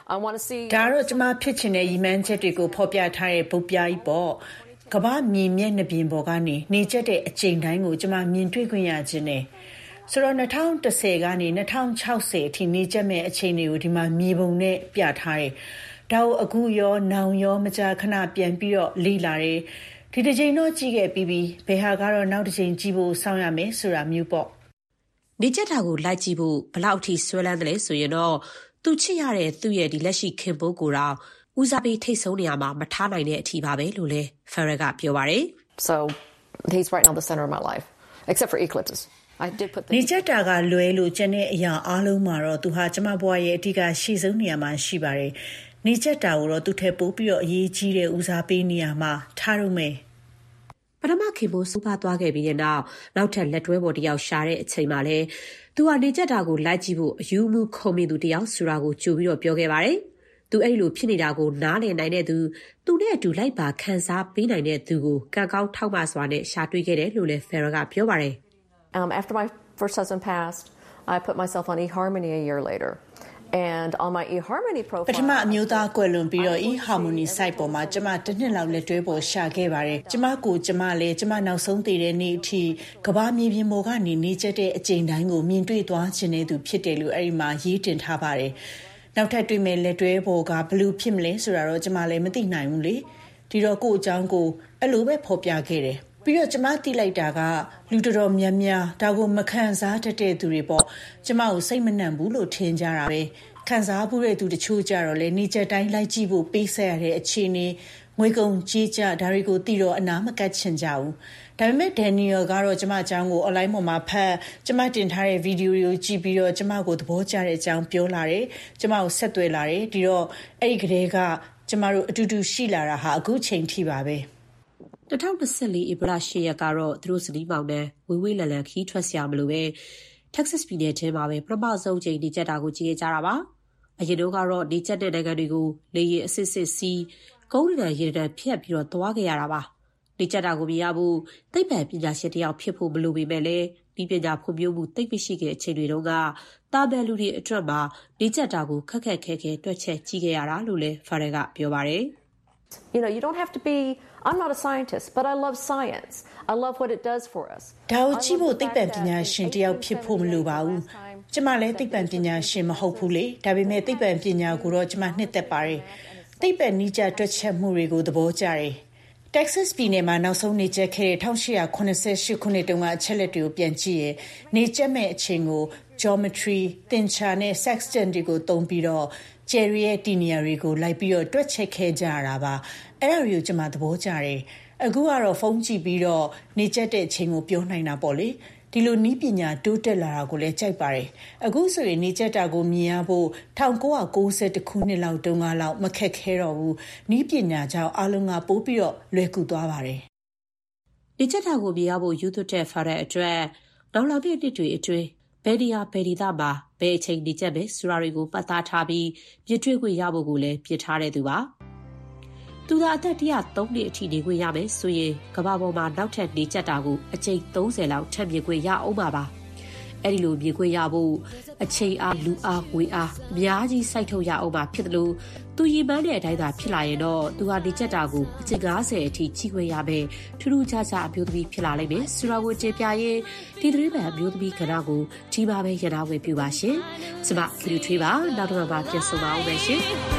I want to see ဒါတော့ကျမဖြစ်ချင်တဲ့ရည်မှန်းချက်တွေကိုဖော်ပြထားတဲ့ပုတ်ပြားကြီးပေါ့ကမ္ဘာမြေမျက်နှာပြင်ပေါ်ကနေနေကျက်တဲ့အချိန်တိုင်းကိုကျမမြင်တွေ့ခွင့်ရခြင်းနဲ့ဆိုတော့2010ကနေ2060အထိနေကျက်မဲ့အချိန်တွေကိုဒီမှာမြေပုံနဲ့ပြထားတယ်ဒါကိုအခုရောနောင်ရောမကြာခဏပြန်ပြီးတော့လေ့လာတယ်ဒီတစ်ချိန်တော့ကြည့်ခဲ့ပြီးဘယ်ဟာကတော့နောက်တစ်ချိန်ကြည့်ဖို့စောင့်ရမယ်ဆိုတာမျိုးပေါ့နေကျက်တာကိုလိုက်ကြည့်ဖို့ဘလောက်ထိဆွဲလန်းတယ်လဲဆိုရင်တော့သူချစ်ရတဲ့သူ့ရဲ့ဒီလက်ရှိခင်ပိုးကိုတော့ဦးစားပေးထိတ်ဆုံးနေရမှာမထားနိုင်တဲ့အထီးပါပဲလို့လဲ Farrell ကပြောပါတယ် So he's right now the center of my life except for eclipses I did put နေကျက်တာကလွဲလို့ကျန်တဲ့အရာအားလုံးမှာတော့သူဟာကျမဘဝရဲ့အဓိကရှေ့ဆုံးနေရာမှာရှိပါတယ်နေကျက်တာကိုတော့သူထက်ပိုပြီးတော့အရေးကြီးတဲ့ဦးစားပေးနေရာမှာထားရုံပဲပထမခင်ပိုးစူပါသွားခဲ့ပြီးတဲ့နောက်ထပ်လက်တွဲပေါ်တယောက်ရှာတဲ့အချိန်မှာလဲသူကနေကျက်တာကိုလိုက်ကြည့်ဖို့အယူမှုခုံမိသူတယောက်ဆိုတာကိုကြိုပြီးတော့ပြောခဲ့ပါတယ်သူအဲ့လိုဖြစ်နေတာကိုနားလည်နိုင်တဲ့သူနဲ့အတူလိုက်ပါခံစားပေးနိုင်တဲ့သူကိုကံကောင်းထောက်ပစွာနဲ့ရှာတွေ့ခဲ့တယ်လို့လဲ Farrell ကပြောပါတယ် After my first husband passed, I put myself on eHarmony a year later. And on my eHarmony profile ပထမအမျိုးသားကွယ်လွန်ပြီးတော့ eHarmony site ပေါ်မှာကျမတစ်နှစ်လောက်လက်တွဲပေါ်ရှာခဲ့ပါတယ်ကျမလည်းကျမနောက်ဆုံးတည်တဲ့နေ့အထိကဘာမြေပြင်ပေါ်ကနေနေကျက်တဲ့အချိန်တိုင်းကိုမြင်တွေ့သွားခြင်းနဲ့သူဖြစ်တယ်လို့အဲ့ဒီမှာရေးတင်ထားပါတယ်နောက်ထပ်တွေ့မဲ့လက်တွဲပေါ်ကဘလို့ဖြစ်မလဲဆိုတာတော့ကျမလည်းမသိနိုင်ဘူးလေဒီတော့ကို့အကြောင်းကိုအဲ့လိုပဲဖော်ပြခဲ့တယ်ပြီးတော့ကျမသိလိုက်တာကလူတော်တော်များများဒါကိုမခံစားတတ်တဲ့သူတွေပေါ့ကျမကိုစိတ်မနှံဘူးလို့ထင်ကြတာပဲခံစားမှုတဲ့သူတချို့ကြတော့လေနေချက်တိုင်းလိုက်ကြည့်ဖို့ပေးဆက်ရတဲ့အခြေအနေငွေကုန်ကြေးကျဒါတွေကိုသိတော့အနာမကတ်ချင်ကြဘူးဒါပေမဲ့ဒန်နီယယ်ကတော့ကျမအကြောင်းကို online ပေါ်မှာဖတ်ကျမတင်ထားတဲ့ဗီဒီယိုတွေကိုကြည့်ပြီးတော့ကျမကိုသဘောကျတဲ့အကြောင်းပြောလာတယ်ကျမကိုဆက်သွယ်လာတယ်ဒီတော့အဲ့ဒီကလေးကကျမတို့အတူတူရှိလာတာဟာအခုချိန်ထိပါပဲ 2024 ဧပြီလ 8 ရက်ကတော့သူတို့စနီးမောင်နဲ့ဝေးဝေးလံလံခီးထွက်ဆရာမလို့ပဲ Texas ပြည်နယ်ထဲမှာပဲပထမဆုံးချိန်နေကျက်တာကိုကြည့်ရကြတာပါအရင်တော့ကတော့နေကျက်တဲ့နိုင်ငံတွေကိုလေယာဉ်အစစ်စီးကုန်းလန်ရေတံဖြတ်ပြီးတော့သွားခဲ့ရတာပါနေကျက်တာကိုမြင်ရဖို့သိပ္ပံပညာရှင်တယောက်ဖြစ်ဖို့မလိုပေမဲ့လည်းဒီပညာဖွံ့ဖြိုးမှုသိပ်မရှိခဲ့တဲ့အချိန်တွေတုန်းကတာဘယ်လူတွေအတွက်မှာနေကျက်တာကိုခက်ခဲတွက်ချက်ကြည့်ခဲ့ရတာလို့လည်း Farrell ကပြောပါတယ် You know, you don't have to be I'm not a scientist, but I love science. I love what it does for us. ဒါကိုကြည့်ဖို့သိပ္ပံပညာရှင်တယောက်ဖြစ်ဖို့မလိုပါဘူး။ကျမလည်းသိပ္ပံပညာရှင်မဟုတ်ဘူးလေ။ဒါပေမဲ့သိပ္ပံပညာကိုတော့ကျမနှစ်သက်ပါတယ်။သိပ္ပံနည်းကျတွက်ချက်မှုတွေကိုသဘောကျတယ်။ Texas ပြည်နယ်မှာနောက်ဆုံးနေကျက်ခဲ့တဲ့1888ခုနှစ်တုန်းကအချက်လက်တွေကိုပြန်ကြည့်ရင်နေကျက်မဲ့အချိန်ကို geometry, သင်္ချာနဲ့ sextant တွေကိုသုံးပြီးတော့ကျယ်ရီရဲ့တီနီယာတွေကိုလိုက်ပြီးတော့တွက်ချက်ခဲ့ကြရတာပါအဲ့ဒါတွေကိုကျွန်မသဘောကျတယ်အခုကတော့ဖုန်းကြည့်ပြီးတော့နေကျက်တဲ့အချိန်ကိုပြောနိုင်တာပေါ့လေဒီလိုနီးပညာတိုးတက်လာတာကိုလည်းကြိုက်ပါတယ်အခုဆိုရင်နေကျက်တာကိုမြင်ရဖို့1990ခုနှစ်လောက်တုန်းကလောက်မခက်ခဲတော့ဘူးနီးပညာကြောင့်အားလုံးကပိုးပြီးတော့လွယ်ကူသွားပါတယ်နေကျက်တာကိုမြင်ရဖို့ယူသွတဲ့ဖာတဲ့အတွက်နောက်လာပြည့်နှစ်တွေအတွင်းဘယ်ဒီသားမှာဘယ်အချိန်နေကျက်ပဲဆိုတာတွေကိုပတ်သားထားပြီးပြည့်တွေ့ခွင့်ရဖို့ကိုလည်းပြစ်ထားတဲ့သူပါသူသာအသက်103နှစ်အထိနေခွင့်ရမယ်ဆိုရင်ကမ္ဘာပေါ်မှာနောက်ထပ်နေကျက်တာကိုအချိန်30လောက်ထပ်မြင်ခွင့်ရအောင်ပါအဲ့ဒီလိုမြင်ခွင့်ရဖို့အချိန်အားလူအားငွေအားအများကြီးစိုက်ထုတ်ရအောင်ဖြစ်တယ်လို့သူရည်မှန်းတဲ့အတိုင်းသာဖြစ်လာရင်တော့သူဟာနေကျက်တာကိုအချိန်90အထိကြီးခွင့်ရမယ်ထူးထူးခြားခြားအမျိုးသမီးဖြစ်လာလိမ့်မယ်ဆိုတာကိုတင်ပြရင်ဒီသတင်းမှန်အမျိုးသမီးကဏ္ဍကိုဒီပါပဲရနာဝင်ပြပါရှင်ကျမကလူထွေးပါနောက်တော့မှပြန်ဆုံပါဦးမယ်ရှင်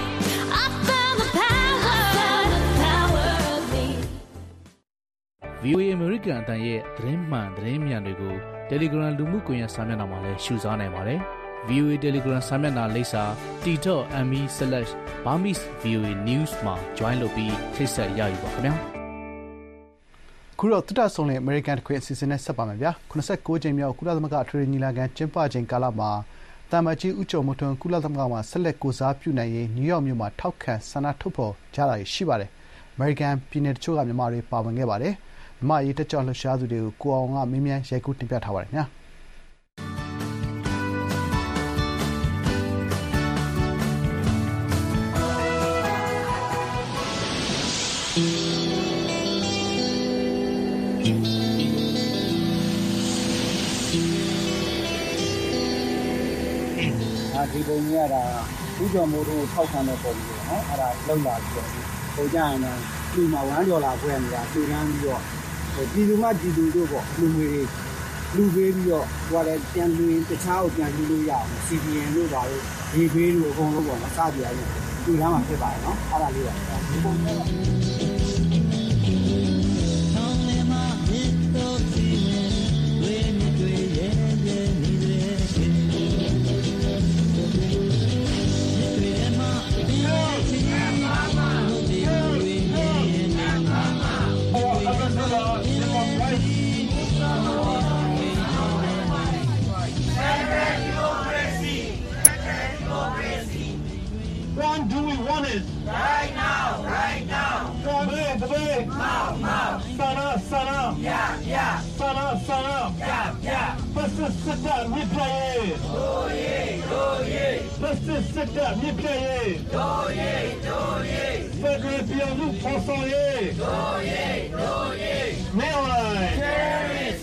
VOA American အတန်ရဲ့သတင်းမှန်သတင်းမြန်တွေကို Telegram လူမှုကွန်ရက်စာမျက်နှာမှာလည်းရှုစားနိုင်ပါတယ်။ VOA Telegram စာမျက်နှာလိပ်စာ t.me/Burmese_VOA_news မှာ join လုပ်ပြီးထိတ်ဆက်ရယူပါခင်ဗျာ။ခုတော့တတဆုံတဲ့ American တခွေအစီအစဉ်နဲ့ဆက်ပါမယ်ဗျာ။89ကြိမ်မြောက်ကုလသမဂ္ဂအထွေထွေညီလာခံကျင်းပချိန်ကာလမှာတာမကြီးဦးကျော်မိုးထွန်းကုလသမဂ္ဂမှာဆက်လက်ကိုစားပြုနိုင်ရေးနယူးယောက်မြို့မှာထောက်ခံဆန္ဒထုတ်ဖော်ကြတာရှိပါတယ်။ American ပြည်နယ်တချို့ကမြန်မာတွေပါဝင်ခဲ့ပါတယ်။မြန်မာရေးတက်ကြွလှုပ်ရှားသူတွေကိုကိုအောင်ကမင်းမြန်ရိုက်ကူးတင်ပြထားပါတယ်ခင်ဗျာဒီပုံကြီးကဒါဦးကျော်မိုးတို့ထောက်ခံတဲ့ပုံကြီးနော်အဲ့ဒါလောက်လာပြီးတော့ဟိုကြရင်ဒီမှာ$1ခွဲနေတာဖြည့်နှမ်းပြီးတော့ပြည်သူမှပြည်သူတို့ပေါ့လူငွေတွေလူပေးပြီးတော့ဟိုကလည်းပြန်လူရင်တခြားကိုပြန်လူလို့ရအောင် CDN တို့ပါလို့ဒီပေးလို့အကုန်လုံးပေါ့မစကြရဘူးဒီလမ်းမှာဖြစ်ပါတယ်နော်အဲ့ဒါလေးပါဒီပုံကြီးက When do we want it? Right now, right now. Come in, mouth, mouth. Son up. Yeah. Son up. Yeah. Let's just sit down, replay it. Oh yeah. Let's just sit down, replay it. Oh yeah. Federal Piano, Poisson, yeah. Oh yeah. Mainline. Terrorists,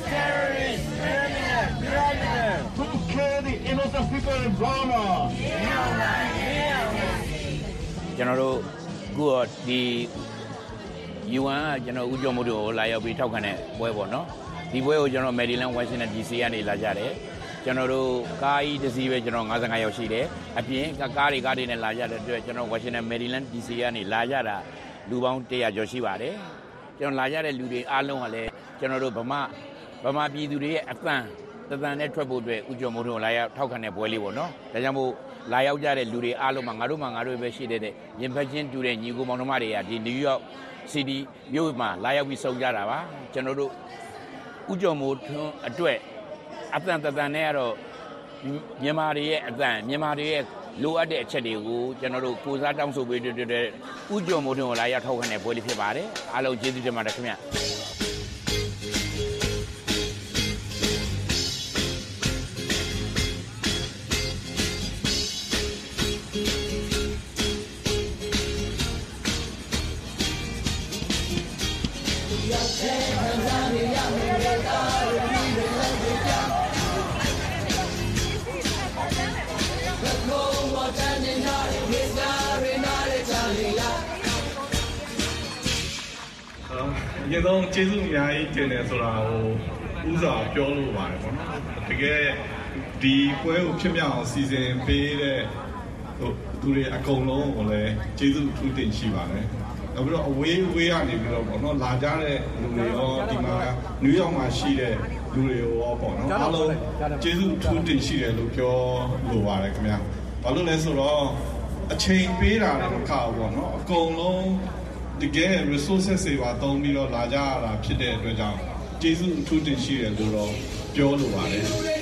criminal. Who kill the innocent people in Burma? Yeah. ကျွန်တော်တို့အခုတော့ဒီ UN ကကျွန်တော်ဦးကျော်မိုးတို့ကိုလာရောက်ပြီးထောက်ခံတဲ့ပွဲပေါ့နော်ဒီပွဲကိုကျွန်တော် Maryland Washington DC ကနေလာကြတယ်ကျွန်တော်တို့ကားကြီးတစ်စီးပဲကျွန်တော်55ရောက်ရှိတယ်အပြင်ကားတွေနဲ့လာကြတဲ့အတွက်ကျွန်တော် Washington Maryland DC ကနေလာကြတာလူပေါင်း100ကျော်ရှိပါတယ်ကျွန်တော်လာကြတဲ့လူတွေအားလုံးကလည်းကျွန်တော်တို့ဗမာပြည်သူတွေရဲ့အသံနဲ့ထွက်ဖို့အတွက်ဦးကျော်မိုးတို့လာရောက်ထောက်ခံတဲ့ပွဲလေးပေါ့နော်ဒါကြောင့်မို့လာရောက်ကြတဲ့လူတွေအားလုံးမှာငါတို့ပဲရှိတဲ့ရင်ဖက်ချင်းတူတဲ့ညီကိုမောင်နှမတွေကဒီ New York City မြို့မှာလာရောက်ပြီးစုံကြတာပါကျွန်တော်တို့ဦးကျော်မိုးထွန်းအတွက်အသံနဲ့ကတော့မြန်မာတွေရဲ့အသံမြန်မာတွေရဲ့လိုအပ်တဲ့အချက်တွေကိုကျွန်တော်တို့ကိုစားတောင်းဆိုပေးတဲ့ဦးကျော်မိုးထွန်းကိုလာရောက်ထောက်ခံတဲ့ပွဲလေးဖြစ်ပါတယ်အားလုံးကျေးဇူးတင်ပါတယ်ခင်ဗျရင်ဆုံးကျေးဇူးအများကြီးတင်တယ်ဆိုတာကိုဥစွာပြောလို့ပါတယ်ပေါ့နော်တကယ်ဒီပွဲကိုဖြစ်မြောက်အောင်စီစဉ်ပေးတဲ့သူတွေအကုန်လုံးကိုလည်းကျေးဇူးထူးတင်ရှိပါတယ်နောက်ပြီးတော့အဝေးကနေပြီးတော့ပေါ့နော်လာကြတဲ့လူတွေရောဒီမှာနယူးယောက်မှာရှိတဲ့လူတွေရောပေါ့နော်အားလုံးကျေးဇူးထူးတင်ရှိတယ်လို့ပြောလိုပါတယ်ခင်ဗျာဘာလို့လဲဆိုတော့အချိန်ပေးတာလည်းမခဘူးပေါ့နော်အကုန်လုံးတကယ် resources တွေပါသုံးပြီးတော့လာကြရတာဖြစ်တဲ့အတွက်ကြောင့်ကျေးဇူးအထူးတင်ရှိတယ်လို့တော့ပြောလိုပါတယ်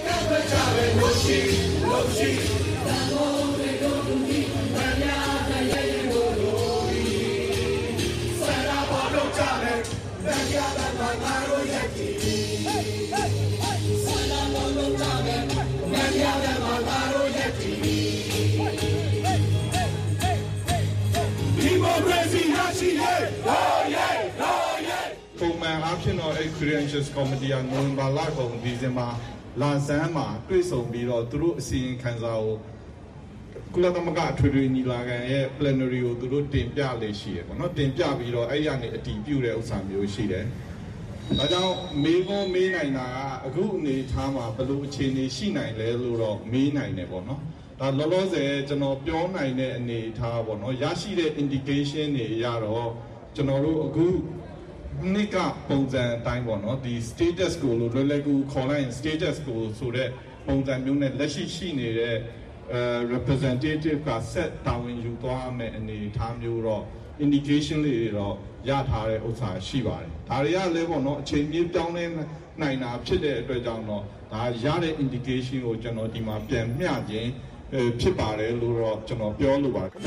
ပုံမှန်အားဖြင့်တော့အဲ့ Credentials Committee ကနိုဝင်ဘာလကုန်ဒီဇင်ဘာလဆန်းမှာတွေ့ဆုံပြီးတော့သူတို့အစီရင်ခံစာကိုကုလသမဂ္ဂအထွေထွေညီလာခံရဲ့ plenary ကိုသူတို့တင်ပြလေ့ရှိရပေါ့နော်တင်ပြပြီးတော့အဲ့ဒီကနေအတည်ပြုတဲ့ဥစ္စာမျိုးရှိတယ်။ဒါကြောင့်မေးနိုင်တာကအခုအနေထားမှာဘယ်လိုအခြေအနေရှိနိုင်လဲလို့တော့မေးနိုင်တယ်ပေါ့နော်။ဒါလောလောဆယ်ကျွန်တော်ပြောနိုင်တဲ့အနေအထားပေါ့နော်ရရှိတဲ့ indication တွေအရတော့ကျွန်တော်တို့အခုနှစ်ကပုံစံအတိုင်းပေါ့နော်ဒီ status ကိုလို့လွယ်လွယ်ကူခေါ်လိုက်ရင် status ကိုဆိုတဲ့ပုံစံမျိုးနဲ့လက်ရှိနေတဲ့ representative က set တာဝန်ယူသွားမယ်အနေအထားမျိုးတော့ indication လေးတွေတော့ရထားတဲ့ဥစ္စာရှိပါတယ်ဒါတွေကလည်းပေါ့နော်အချိန်ပြည့်ပြောင်းလဲနိုင်တာဖြစ်တဲ့အတွက်ကြောင့်တော့ဒါရတဲ့ indication ကိုကျွန်တော်ဒီမှာပြန်မျှခြင်းဖြစ်ပါတယ်လို့တော့ကျွန်တော်ပြောလိုပါတယ်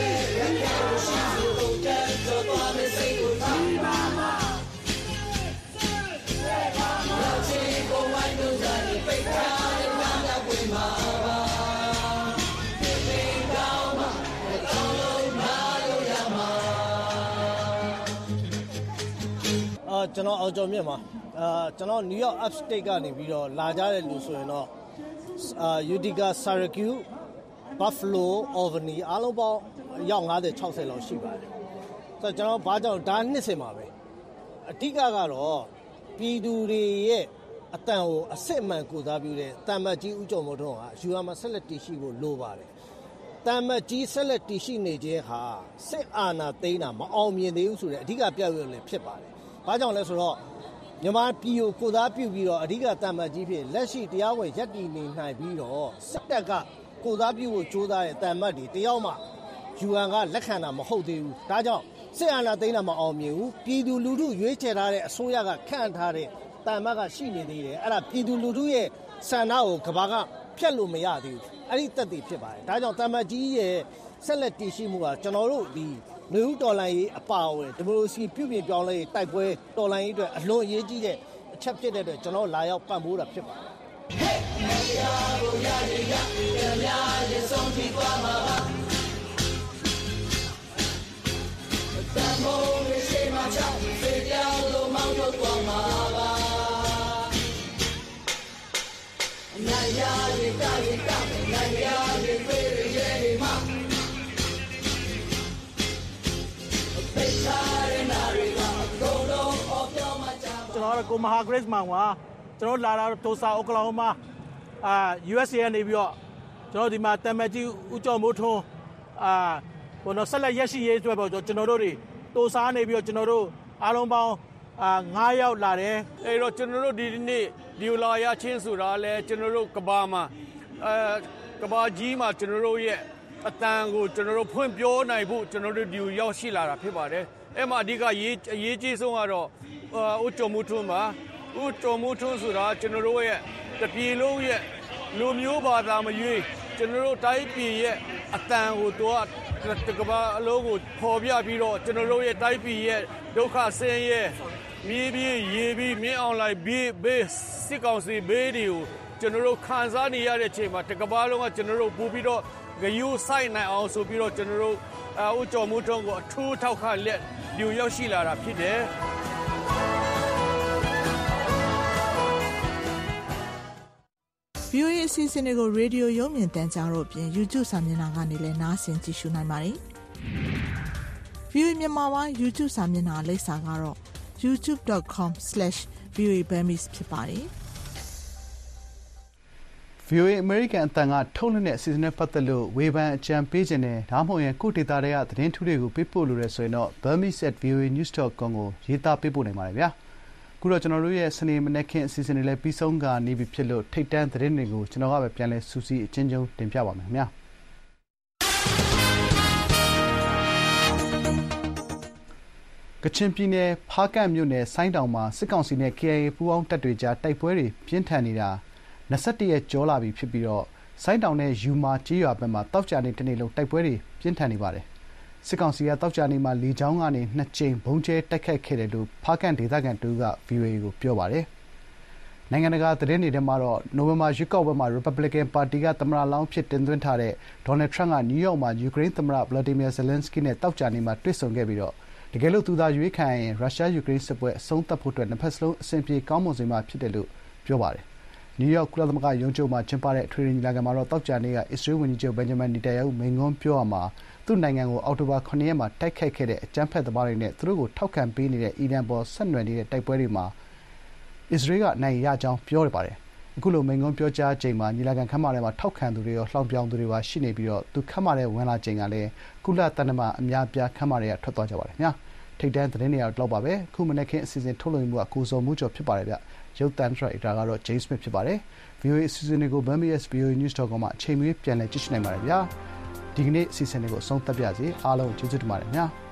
ကျွန်တော်အောင်ကျော်မြင့်ပါကျွန်တော် New York Upstate ကနေပြီးတော့လာကြတဲ့လူဆိုရင်တော့Utica Syracuse Buffalo, Albany အားလုံးပေါင်းရောက်50 60လောက်ရှိပါတယ်ဆိုတော့ကျွန်တော်ဘာကြောင့်ဒါနှစ်စင်ပါပဲအဓိကကတော့ပြည်သူတွေရဲ့အတန်ကိုအစစ်အမှန်ကိုစားပြုတဲ့တမ္မကြီးဦးကျော်မိုးထွန်းဟာယူအမ်ဆက်လက်တည်ရှိဖို့လိုပါတယ်တမ္မကြီးဆက်လက်တည်ရှိနေခြင်းဟာစစ်အာဏာသိမ်းတာမအောင်မြင်သေးဘူးဆိုတဲ့အဓိကပြရွက်လည်းဖြစ်ပါတယ်ဘာကြောင့်လဲဆိုတော့မြန်မာပြည်ကိုကိုစားပြုပြီးတော့အဓိကတမ္မကြီးဖြစ်လက်ရှိတရားဝင်ရပ်တည်နေနိုင်ပြီးတော့စစ်တပ်ကကိုစားပြုဖို့ကြိုးစားတဲ့တမ္မတွေတယောက်မှယူအမ်ကလက်ခံတာမဟုတ်သေးဘူးဒါကြောင့်စစ်အာဏာသိမ်းတာမအောင်မြင်ဘူးပြည်သူလူထုရွေးချယ်ထားတဲ့အစိုးရကခန့်ထားတဲ့တမ္မကရှိနေသေးတယ်အဲ့ဒါပြည်သူလူထုရဲ့ဆန္ဒကိုကဘာကဖျက်လို့မရသေးဘူးအဲ့ဒီတက်တည်ဖြစ်ပါတယ်ဒါကြောင့်တမ္မကြီးရဲ့ဆက်လက်တည်ရှိမှုကကျွန်တော်တို့ဒီလူဦးတော်လိုင်းရေးအပါအဝင်ဒီမိုကရေစီပြုပြင်ပြောင်းလဲတိုက်ပွဲတော်လိုင်းရေးအတွက်အလွန်အရေးကြီးတဲ့အချက်ဖြစ်တဲ့အတွက်ကျွန်တော်လာရောက်ပံ့ပိုးတာဖြစ်ပါတယ်ကျွန်တော်ကိုမဟာဂရစ်မောင်ပါကျွန်တော်လာတာတိုဆာအိုကလာဟိုမာUSA ကနေပြီးတော့ကျွန်တော်ဒီမှာတမ္မကြီးဦးကျော်မိုးထွန်းဘုံတော့ဆက်လက်ရရှိရေးအတွက်ပေါ့ကျွန်တော်တို့တွေတိုဆာနေပြီးတော့ကျွန်တော်တို့အားလုံးပေါင်း9ယောက်လာတယ်အဲ့တော့ကျွန်တော်တို့ဒီနေ့ဒီလာရချင်းဆိုတာလဲကျွန်တော်တို့ကဘာမှာကဘာကြီးမှာကျွန်တော်တို့ရဲ့အတန်ကိုကျွန်တော်တို့ဖွင့်ပြောနိုင်ဖို့ကျွန်တော်တို့ဒီရောက်ရှိလာတာဖြစ်ပါတယ်အဲ့မှာအဓိကအရေးကြီးဆုံးကတော့ဦးကျော်မိုးထွန်းပါဦးကျော်မိုးထွန်းဆိုတာကျွန်တော်တို့ရဲ့တပြည်လုံးရဲ့လူမျိုးဘာသာမရွေးကျွန်တော်တို့တိုင်းပြည်ရဲ့အတန်ကိုတော့တကဘာအလုံးကိုပေါ်ပြပြီးတော့ကျွန်တော်တို့ရဲ့တိုင်းပြည်ရဲ့ဒုက္ခဆင်းရဲမြေပြီးရေပြီးမင်းအောင်လိုက်ဘေးစစ်ကောင်စီဘေးတွေကိုကျွန်တော်တို့ခံစားနေရတဲ့အချိန်မှာတကဘာလုံးကကျွန်တော်တို့ပူပြီးတော့ဂယူဆိုင်နိုင်အောင်ဆိုပြီးတော့ကျွန်တော်တို့ဦးကျော်မိုးထွန်းကိုအထူးထောက်ခံလက်ဒီရောက်ရှိလာတာဖြစ်တယ် VOA အစီအစဉ်တွေကိုရေဒီယိုရုပ်မြင်သံကြားတို့အပြင် YouTube စာမျက်နှာကနေလည်းနားဆင်ကြည့်ရှုနိုင်ပါတယ်။ VOA မြန်မာပိုင်း YouTube စာမျက်နှာလိပ်စာကတော့ youtube.com/voaburmese ဖြစ်ပါတယ်။ VOA American အတန်ကထုတ်လွှင့်တဲ့အစီအစဉ်နဲ့ပတ်သက်လို့ဝေဖန်အကြံပေးခြင်းနဲ့ဒါမှမဟုတ်ရင်ကိုဒေတာတွေကသတင်းထူးတွေကိုပေးပို့လို့ရဆိုရင်တော့ burmese@voanews.com ကိုရေးသားပေးပို့နိုင်ပါတယ်ဗျာ။ခုတော့ကျွန်တော်တို့ရဲ့စနေမနက်ခင်းအစီအစဉ်တွေလည်းပြီးဆုံးကနေပြီဖြစ်လို့ထိတ်တန့်သတင်းတွေကိုကျွန်တော်ကပဲပြန်လဲစူးစီးအချင်းချင်းတင်ပြပါမယ်ခင်ဗျာကချင်ပြည်နယ်ဖားကန့်မြို့နယ်ဆိုင်းတောင်မှာစစ်ကောင်စီနဲ့ KIA ပူးပေါင်းတပ်တွေကြားတိုက်ပွဲတွေပြင်းထန်နေတာ21ရက်ကျော်လာပြီဖြစ်ပြီးတော့ဆိုင်းတောင်နဲ့ယူမာကြေးရွာဘက်မှာတောက်ကြနေတနေ့လုံးတိုက်ပွဲတွေပြင်းထန်နေပါတယ်စစ်ကောင်စီကတောက်ကြနေမှာလေကြောင်းကနေ2ကြိမ်ဘုံကျဲတိုက်ခိုက်ခဲ့တယ်လို့ဖားကန့်ဒေသခံတူက VOA ကိုပြောပါတယ်နိုင်ငံတကာသတင်းတွေထဲမှာတော့နိုဝင်ဘာရွေးကောက်ပွဲမှာ Republican Party ကသမ္မတလောင်းဖြစ်တင်သွင်းထားတဲ့ Donald Trump ကနယူးယောက်မှာယူကရိန်းသမ္မတ Vladimir Zelensky နဲ့တောက်ကြနေမှာတွေ့ဆုံခဲ့ပြီးတော့တကယ်လို့သူသာရွေးခံရင်ရုရှားယူကရိန်းစစ်ပွဲအဆုံးသတ်ဖို့အတွက်နှစ်ဖက်စလုံးအဆင်ပြေကောင်းမွန်စေမှာဖြစ်တယ်လို့ပြောပါတယ်နယူးယောက်ကုလသမဂ္ဂရုံးချုပ်မှာကျင်းပတဲ့အထွေထွေညီလာခံမှာတော့တောက်ကြနေကအစ္စရေးဝန်ကြီးချုပ်ဘင်ဂျမင်နီတန်ယာဟုမိန့်ခွန်းပြောရမှာသူ့နိုင်ငံကိုအောက်တိုဘာ9ရက်မှာတိုက်ခိုက်ခဲ့တဲ့အကြမ်းဖက်သမားတွေနဲ့သူတို့ကိုထောက်ခံပေးနေတဲ့အီရန်ပေါ်ဆက်နွယ်နေတဲ့တိုက်ပွဲတွေမှာအစ္စရေးကအနိုင်ရကြောင်းပြောရပါတယ်အခုလိုမိန့်ခွန်းပြောကြားချိန်မှာညီလာခံခန်းမထဲမှာထောက်ခံသူတွေရောလှောင်ပြောင်သူတွေပါရှိနေပြီးတော့သူခန်းမထဲဝင်လာချိန်ကလည်းကုလတန်တမအများပြားခန်းမထဲကထွက်သွားကြပါတယ်ခင်ဗျာထိတ်တန်းသတင်းတွေကတော့ပါပဲခုမနေ့ကအစီအစဉ်ထုတ်လွှင့်မှုကကိုစောမှုကျော်ဖြစ်ပါတယ်ဗျရုပ်သံထရိုက်တာကတော့ James Smith ဖြစ်ပါတယ် VOA အစီအစဉ်တွေကို burmese@voanews.com မှာအချိန်မီပြန်လည်ကြည့်ရှုနိုင်ပါတယ်ဗျာဒီကနေ့အစီအစဉ်လေးကိုအဆုံးသတ်ပြစီအားလုံးကျေးဇူးတင်ပါတယ်ခင်ဗျာ